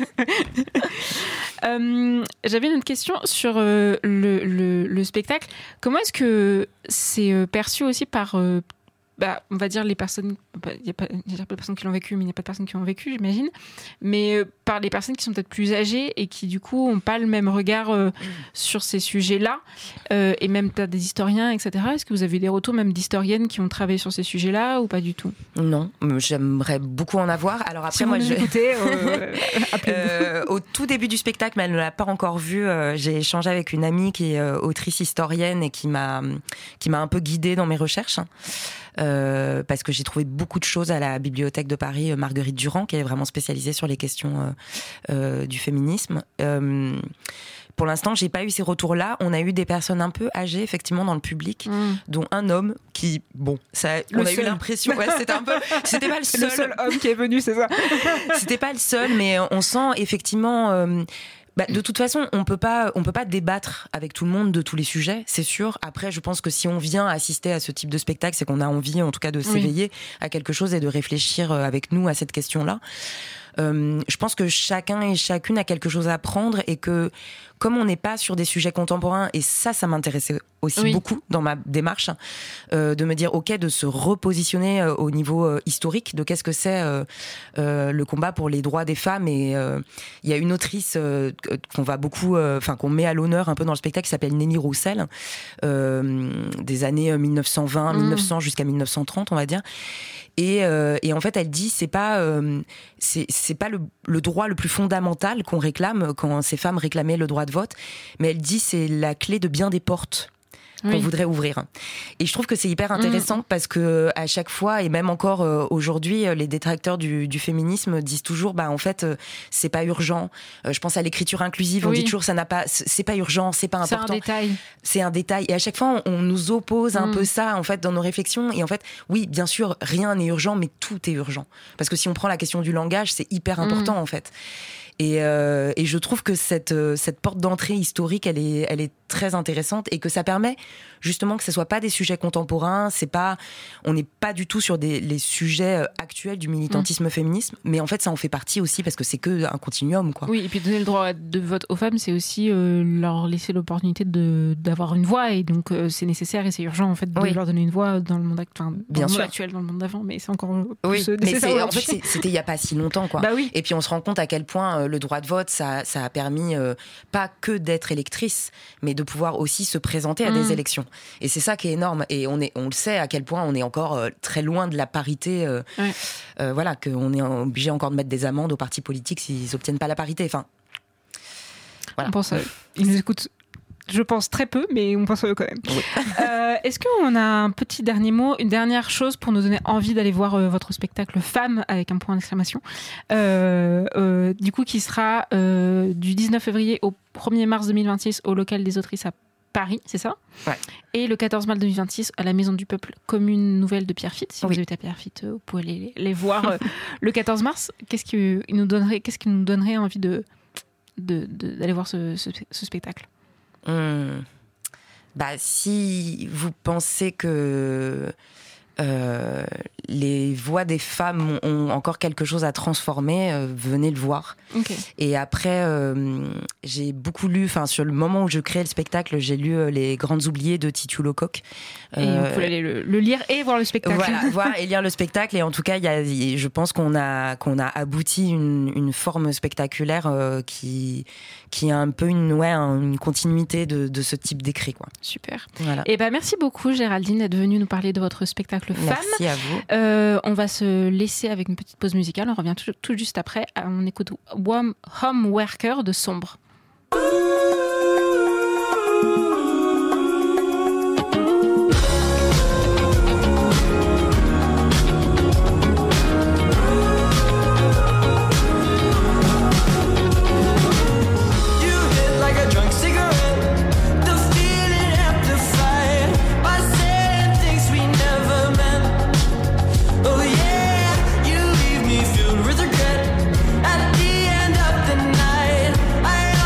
euh, j'avais une autre question sur euh, le, le, le spectacle. Comment est-ce que c'est euh, perçu aussi par... Euh, bah, on va dire les personnes, il y a pas il y a pas de personnes qui l'ont vécu, mais il n'y a pas de personnes qui l'ont vécu, j'imagine, mais euh, par les personnes qui sont peut-être plus âgées et qui du coup n'ont pas le même regard euh, mmh. sur ces sujets-là, euh, et même peut-être des historiens, et cetera. Est-ce que vous avez des retours même d'historiennes qui ont travaillé sur ces sujets-là ou pas du tout ? Non, j'aimerais beaucoup en avoir. Alors après, si moi, vous je... écoutez, euh, euh, au tout début du spectacle, mais elle ne l'a pas encore vu. Euh, j'ai échangé avec une amie qui est euh, autrice historienne et qui m'a qui m'a un peu guidée dans mes recherches. Euh, parce que j'ai trouvé beaucoup de choses à la Bibliothèque de Paris, euh, Marguerite Durand, qui est vraiment spécialisée sur les questions euh, euh, du féminisme. Euh, pour l'instant, j'ai pas eu ces retours-là. On a eu des personnes un peu âgées, effectivement, dans le public, mmh. dont un homme qui, bon, ça, on a seul. eu l'impression, ouais, c'était un peu, c'était pas le seul. Le seul homme qui est venu, c'est ça. C'était pas le seul, mais on sent effectivement. Euh, Bah, de toute façon, on peut pas, on peut pas débattre avec tout le monde de tous les sujets, c'est sûr. Après, je pense que si on vient assister à ce type de spectacle, c'est qu'on a envie, en tout cas, de s'éveiller oui. à quelque chose et de réfléchir avec nous à cette question-là. Euh, je pense que chacun et chacune a quelque chose à prendre et que, comme on n'est pas sur des sujets contemporains, et ça, ça m'intéressait aussi oui. beaucoup dans ma démarche, euh, de me dire, ok, de se repositionner euh, au niveau euh, historique de qu'est-ce que c'est euh, euh, le combat pour les droits des femmes. Et il euh, y a une autrice euh, qu'on va beaucoup, enfin euh, qu'on met à l'honneur un peu dans le spectacle, qui s'appelle Nénie Roussel, euh, des années mille neuf cent vingt, mmh. mille neuf cents jusqu'à mille neuf cent trente, on va dire. Et, euh, et en fait, elle dit, c'est pas, euh, c'est, c'est pas le, le droit le plus fondamental qu'on réclame quand ces femmes réclamaient le droit de vote, mais elle dit c'est la clé de bien des portes. qu'on Oui. voudrait ouvrir. Et je trouve que c'est hyper intéressant mmh. parce que à chaque fois, et même encore euh, aujourd'hui, les détracteurs du, du féminisme disent toujours, bah en fait, euh, c'est pas urgent. Euh, je pense à l'écriture inclusive, on Oui. dit toujours, ça n'a pas, c'est pas urgent, c'est pas important. C'est un détail. C'est un détail. Et à chaque fois, on, on nous oppose un Mmh. peu ça, en fait, dans nos réflexions. Et en fait, oui, bien sûr, rien n'est urgent, mais tout est urgent. Parce que si on prend la question du langage, c'est hyper important, mmh. en fait. Et, euh, et je trouve que cette, euh, cette porte d'entrée historique, elle est, elle est très intéressante et que ça permet justement que ce ne soit pas des sujets contemporains, c'est pas, on n'est pas du tout sur des, les sujets actuels du militantisme mmh. féminisme, mais en fait ça en fait partie aussi parce que c'est que un continuum, quoi. Oui, et puis donner le droit de vote aux femmes, c'est aussi euh, leur laisser l'opportunité de, d'avoir une voix, et donc euh, c'est nécessaire et c'est urgent en fait de oui. leur donner une voix dans le monde, act- enfin, dans Bien le monde sûr. actuel, dans le monde d'avant, mais c'est encore oui, plus mais nécessaire. C'est, en fait, c'est, c'était il n'y a pas si longtemps, quoi. Bah oui. Et puis on se rend compte à quel point euh, le droit de vote, ça, ça a permis euh, pas que d'être électrice, mais de pouvoir aussi se présenter à mmh. des élections. Et c'est ça qui est énorme. Et on, est, on le sait à quel point on est encore euh, très loin de la parité. Euh, ouais. euh, voilà, qu'on est obligé encore de mettre des amendes aux partis politiques s'ils n'obtiennent pas la parité. Enfin, voilà. On pense à eux. Ils nous écoutent, je pense, très peu, mais on pense à eux quand même. Oui. Euh, est-ce qu'on a un petit dernier mot, une dernière chose pour nous donner envie d'aller voir euh, votre spectacle Femmes avec un point d'exclamation, euh, euh, du coup qui sera euh, du dix-neuf février au premier mars deux mille vingt-six au local des autrices à Paris, c'est ça ? Ouais. Et le quatorze mars deux mille vingt-six à la Maison du Peuple, commune nouvelle de Pierrefitte. Si oui. vous habitez à Pierrefitte, vous pouvez les, les voir euh, le quatorze mars. Qu'est-ce qui nous donnerait, qu'est-ce qui nous donnerait envie de, de, de, d'aller voir ce, ce, ce spectacle ? Hum. Bah, si vous pensez que euh, les voix des femmes ont encore quelque chose à transformer, euh, venez le voir. Okay. Et après, euh, j'ai beaucoup lu, enfin sur le moment où je créais le spectacle, j'ai lu euh, Les Grandes Oubliées de Titu Lecoq. Et euh, vous pouvez aller le, le lire et voir le spectacle. Voilà, voir et lire le spectacle. Et en tout cas, il y a, je pense qu'on a qu'on a abouti une, une forme spectaculaire euh, qui qui a un peu une ouais une continuité de, de ce type d'écrit, quoi. Super. Voilà. Et ben merci beaucoup Géraldine d'être venue nous parler de votre spectacle Femmes. Merci à vous. Euh, on va se laisser avec une petite pause musicale. On revient tout, tout juste après. On écoute Home Worker de Sombre. Filled with regret at the end of the night. I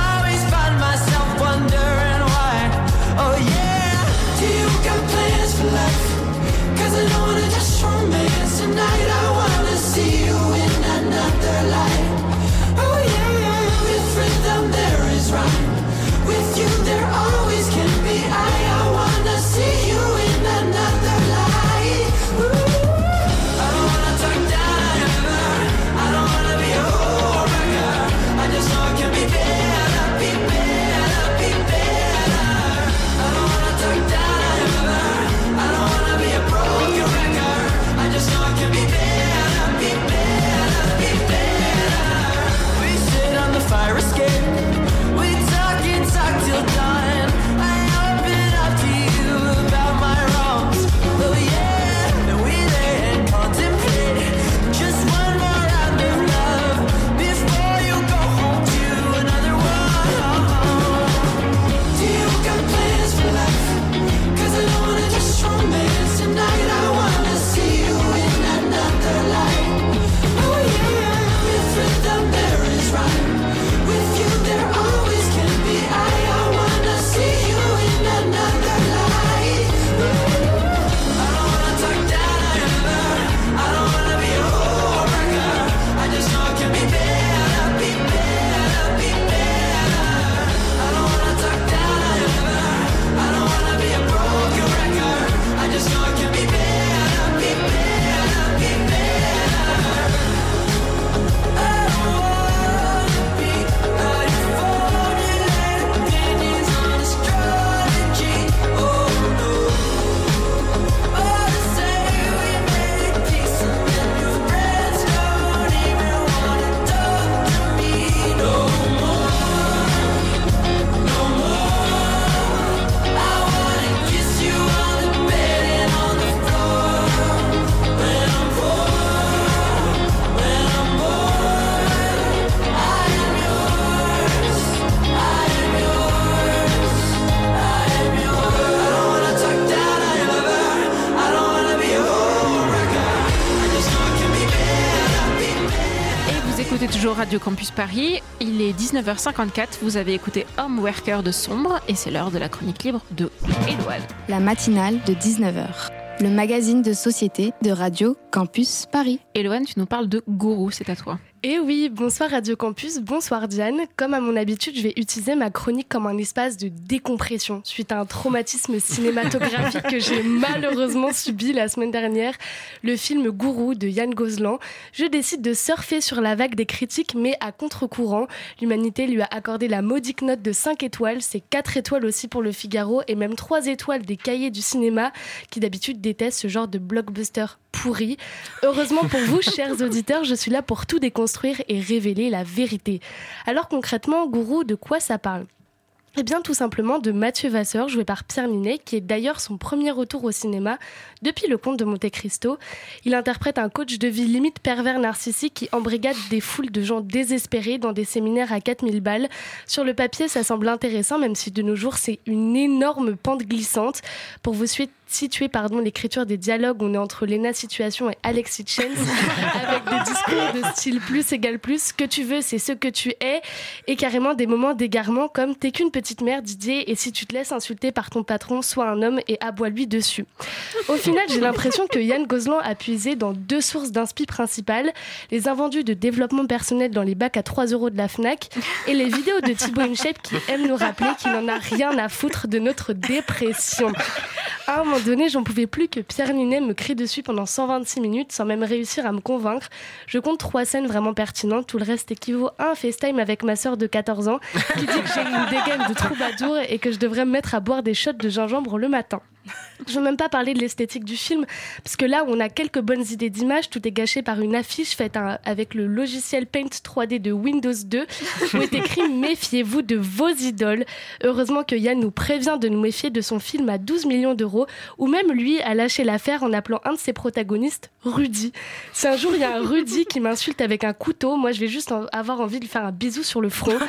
écoutez toujours Radio Campus Paris, il est dix-neuf heures cinquante-quatre, vous avez écouté Homeworker de Sombre et c'est l'heure de la chronique libre de Éloane. La matinale de dix-neuf heures, le magazine de société de Radio Campus Paris. Éloane, tu nous parles de Gourou, c'est à toi. Et oui, bonsoir Radio Campus, bonsoir Diane. Comme à mon habitude, je vais utiliser ma chronique comme un espace de décompression suite à un traumatisme cinématographique que j'ai malheureusement subi la semaine dernière, le film Gourou de Yann Gozlan. Je décide de surfer sur la vague des critiques, mais à contre-courant. L'humanité lui a accordé la modique note de cinq étoiles, c'est quatre étoiles aussi pour Le Figaro et même trois étoiles des cahiers du cinéma qui d'habitude détestent ce genre de blockbuster pourri. Heureusement pour vous, chers auditeurs, je suis là pour tout déconstruire et révéler la vérité. Alors concrètement, Gourou, de quoi ça parle ? Eh bien, tout simplement de Mathieu Vasseur, joué par Pierre Ninet, qui est d'ailleurs son premier retour au cinéma depuis Le Comte de Monte Cristo. Il interprète un coach de vie limite pervers narcissique qui embrigade des foules de gens désespérés dans des séminaires à quatre mille balles. Sur le papier, ça semble intéressant, même si de nos jours, c'est une énorme pente glissante. Pour vous suivre, situer pardon, l'écriture des dialogues, on est entre Lena Situation et Alexis Chance, avec des discours de style plus égale plus, ce que tu veux, c'est ce que tu es, et carrément des moments d'égarement comme t'es qu'une petite merde, Didier, et si tu te laisses insulter par ton patron, sois un homme et aboie-lui dessus. Au final, j'ai l'impression que Yann Gozlan a puisé dans deux sources d'inspi principales, les invendus de développement personnel dans les bacs à trois euros de la Fnac, et les vidéos de Thibaut InShape qui aime nous rappeler qu'il n'en a rien à foutre de notre dépression. À un moment donné, j'en pouvais plus que Pierre Ninet me crie dessus pendant cent vingt-six minutes sans même réussir à me convaincre. Je compte trois scènes vraiment pertinentes. Tout le reste équivaut à un FaceTime avec ma sœur de quatorze ans qui dit que j'ai une dégaine de troubadour et que je devrais me mettre à boire des shots de gingembre le matin. Je ne veux même pas parler de l'esthétique du film, parce que là où on a quelques bonnes idées d'image, tout est gâché par une affiche faite un, avec le logiciel Paint trois D de Windows deux, où est écrit « Méfiez-vous de vos idoles ». Heureusement que Yann nous prévient de nous méfier de son film à douze millions d'euros, où même lui a lâché l'affaire en appelant un de ses protagonistes Rudy. Si un jour il y a un Rudy qui m'insulte avec un couteau, moi je vais juste avoir envie de lui faire un bisou sur le front.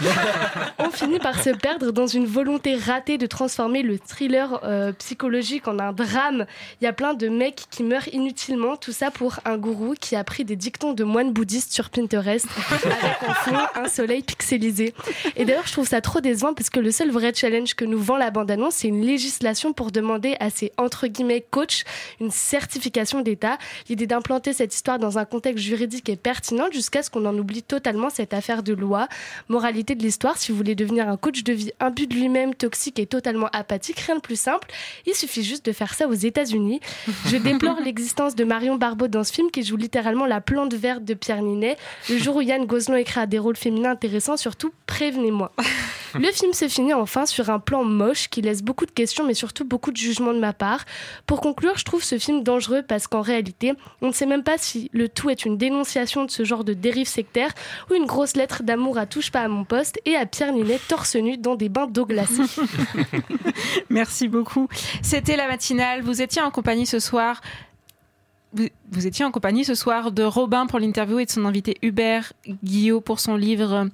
On finit par se perdre dans une volonté ratée de transformer le thriller euh, psychologique en un drame. Il y a plein de mecs qui meurent inutilement, tout ça pour un gourou qui a pris des dictons de moines bouddhistes sur Pinterest avec en fond un soleil pixelisé. Et d'ailleurs, je trouve ça trop décevant parce que le seul vrai challenge que nous vend la bande-annonce, c'est une législation pour demander à ces entre guillemets coachs une certification d'État. L'idée d'implanter cette histoire dans un contexte juridique est pertinente jusqu'à ce qu'on en oublie totalement cette affaire de loi. Moralité de l'histoire, si vous voulez devenir un coach de vie imbu de lui-même, toxique et totalement apathique, rien de plus simple. Il suffit juste de faire ça aux États-Unis. Je déplore l'existence de Marion Barbeau dans ce film qui joue littéralement la plante verte de Pierre Ninet. Le jour où Yann Gozlan écrit des rôles féminins intéressants, surtout prévenez-moi. Le film se finit enfin sur un plan moche qui laisse beaucoup de questions mais surtout beaucoup de jugements de ma part. Pour conclure, je trouve ce film dangereux parce qu'en réalité, on ne sait même pas si le tout est une dénonciation de ce genre de dérive sectaire ou une grosse lettre d'amour à touche pas à mon poste et à Pierre Ninet torse nu dans des bains d'eau glacée. Merci beaucoup. C'était la matinale. Vous étiez en compagnie ce soir. Vous, vous étiez en compagnie ce soir de Robin pour l'interview et de son invité Hubert Guillot pour son livre.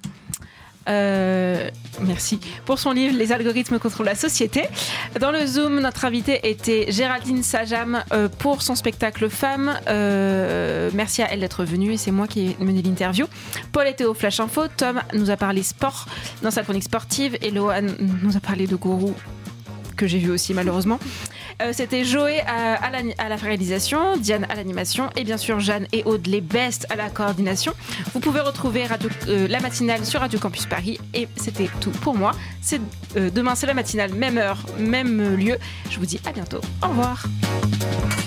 Euh, merci. Pour son livre Les algorithmes contrôlent la société. Dans le Zoom, notre invitée était Géraldine Sajam euh, pour son spectacle Femmes. Euh, merci à elle d'être venue et c'est moi qui ai mené l'interview. Paul était au Flash Info. Tom nous a parlé sport dans sa chronique sportive et Lohan nous a parlé de Gourou, que j'ai vu aussi malheureusement. Euh, c'était Joé à, à, la, à la réalisation, Diane à l'animation et bien sûr Jeanne et Aude les bestes à la coordination. Vous pouvez retrouver radio, euh, la matinale sur Radio Campus Paris et c'était tout pour moi. C'est, euh, demain c'est la matinale, même heure, même lieu. Je vous dis à bientôt. Au revoir.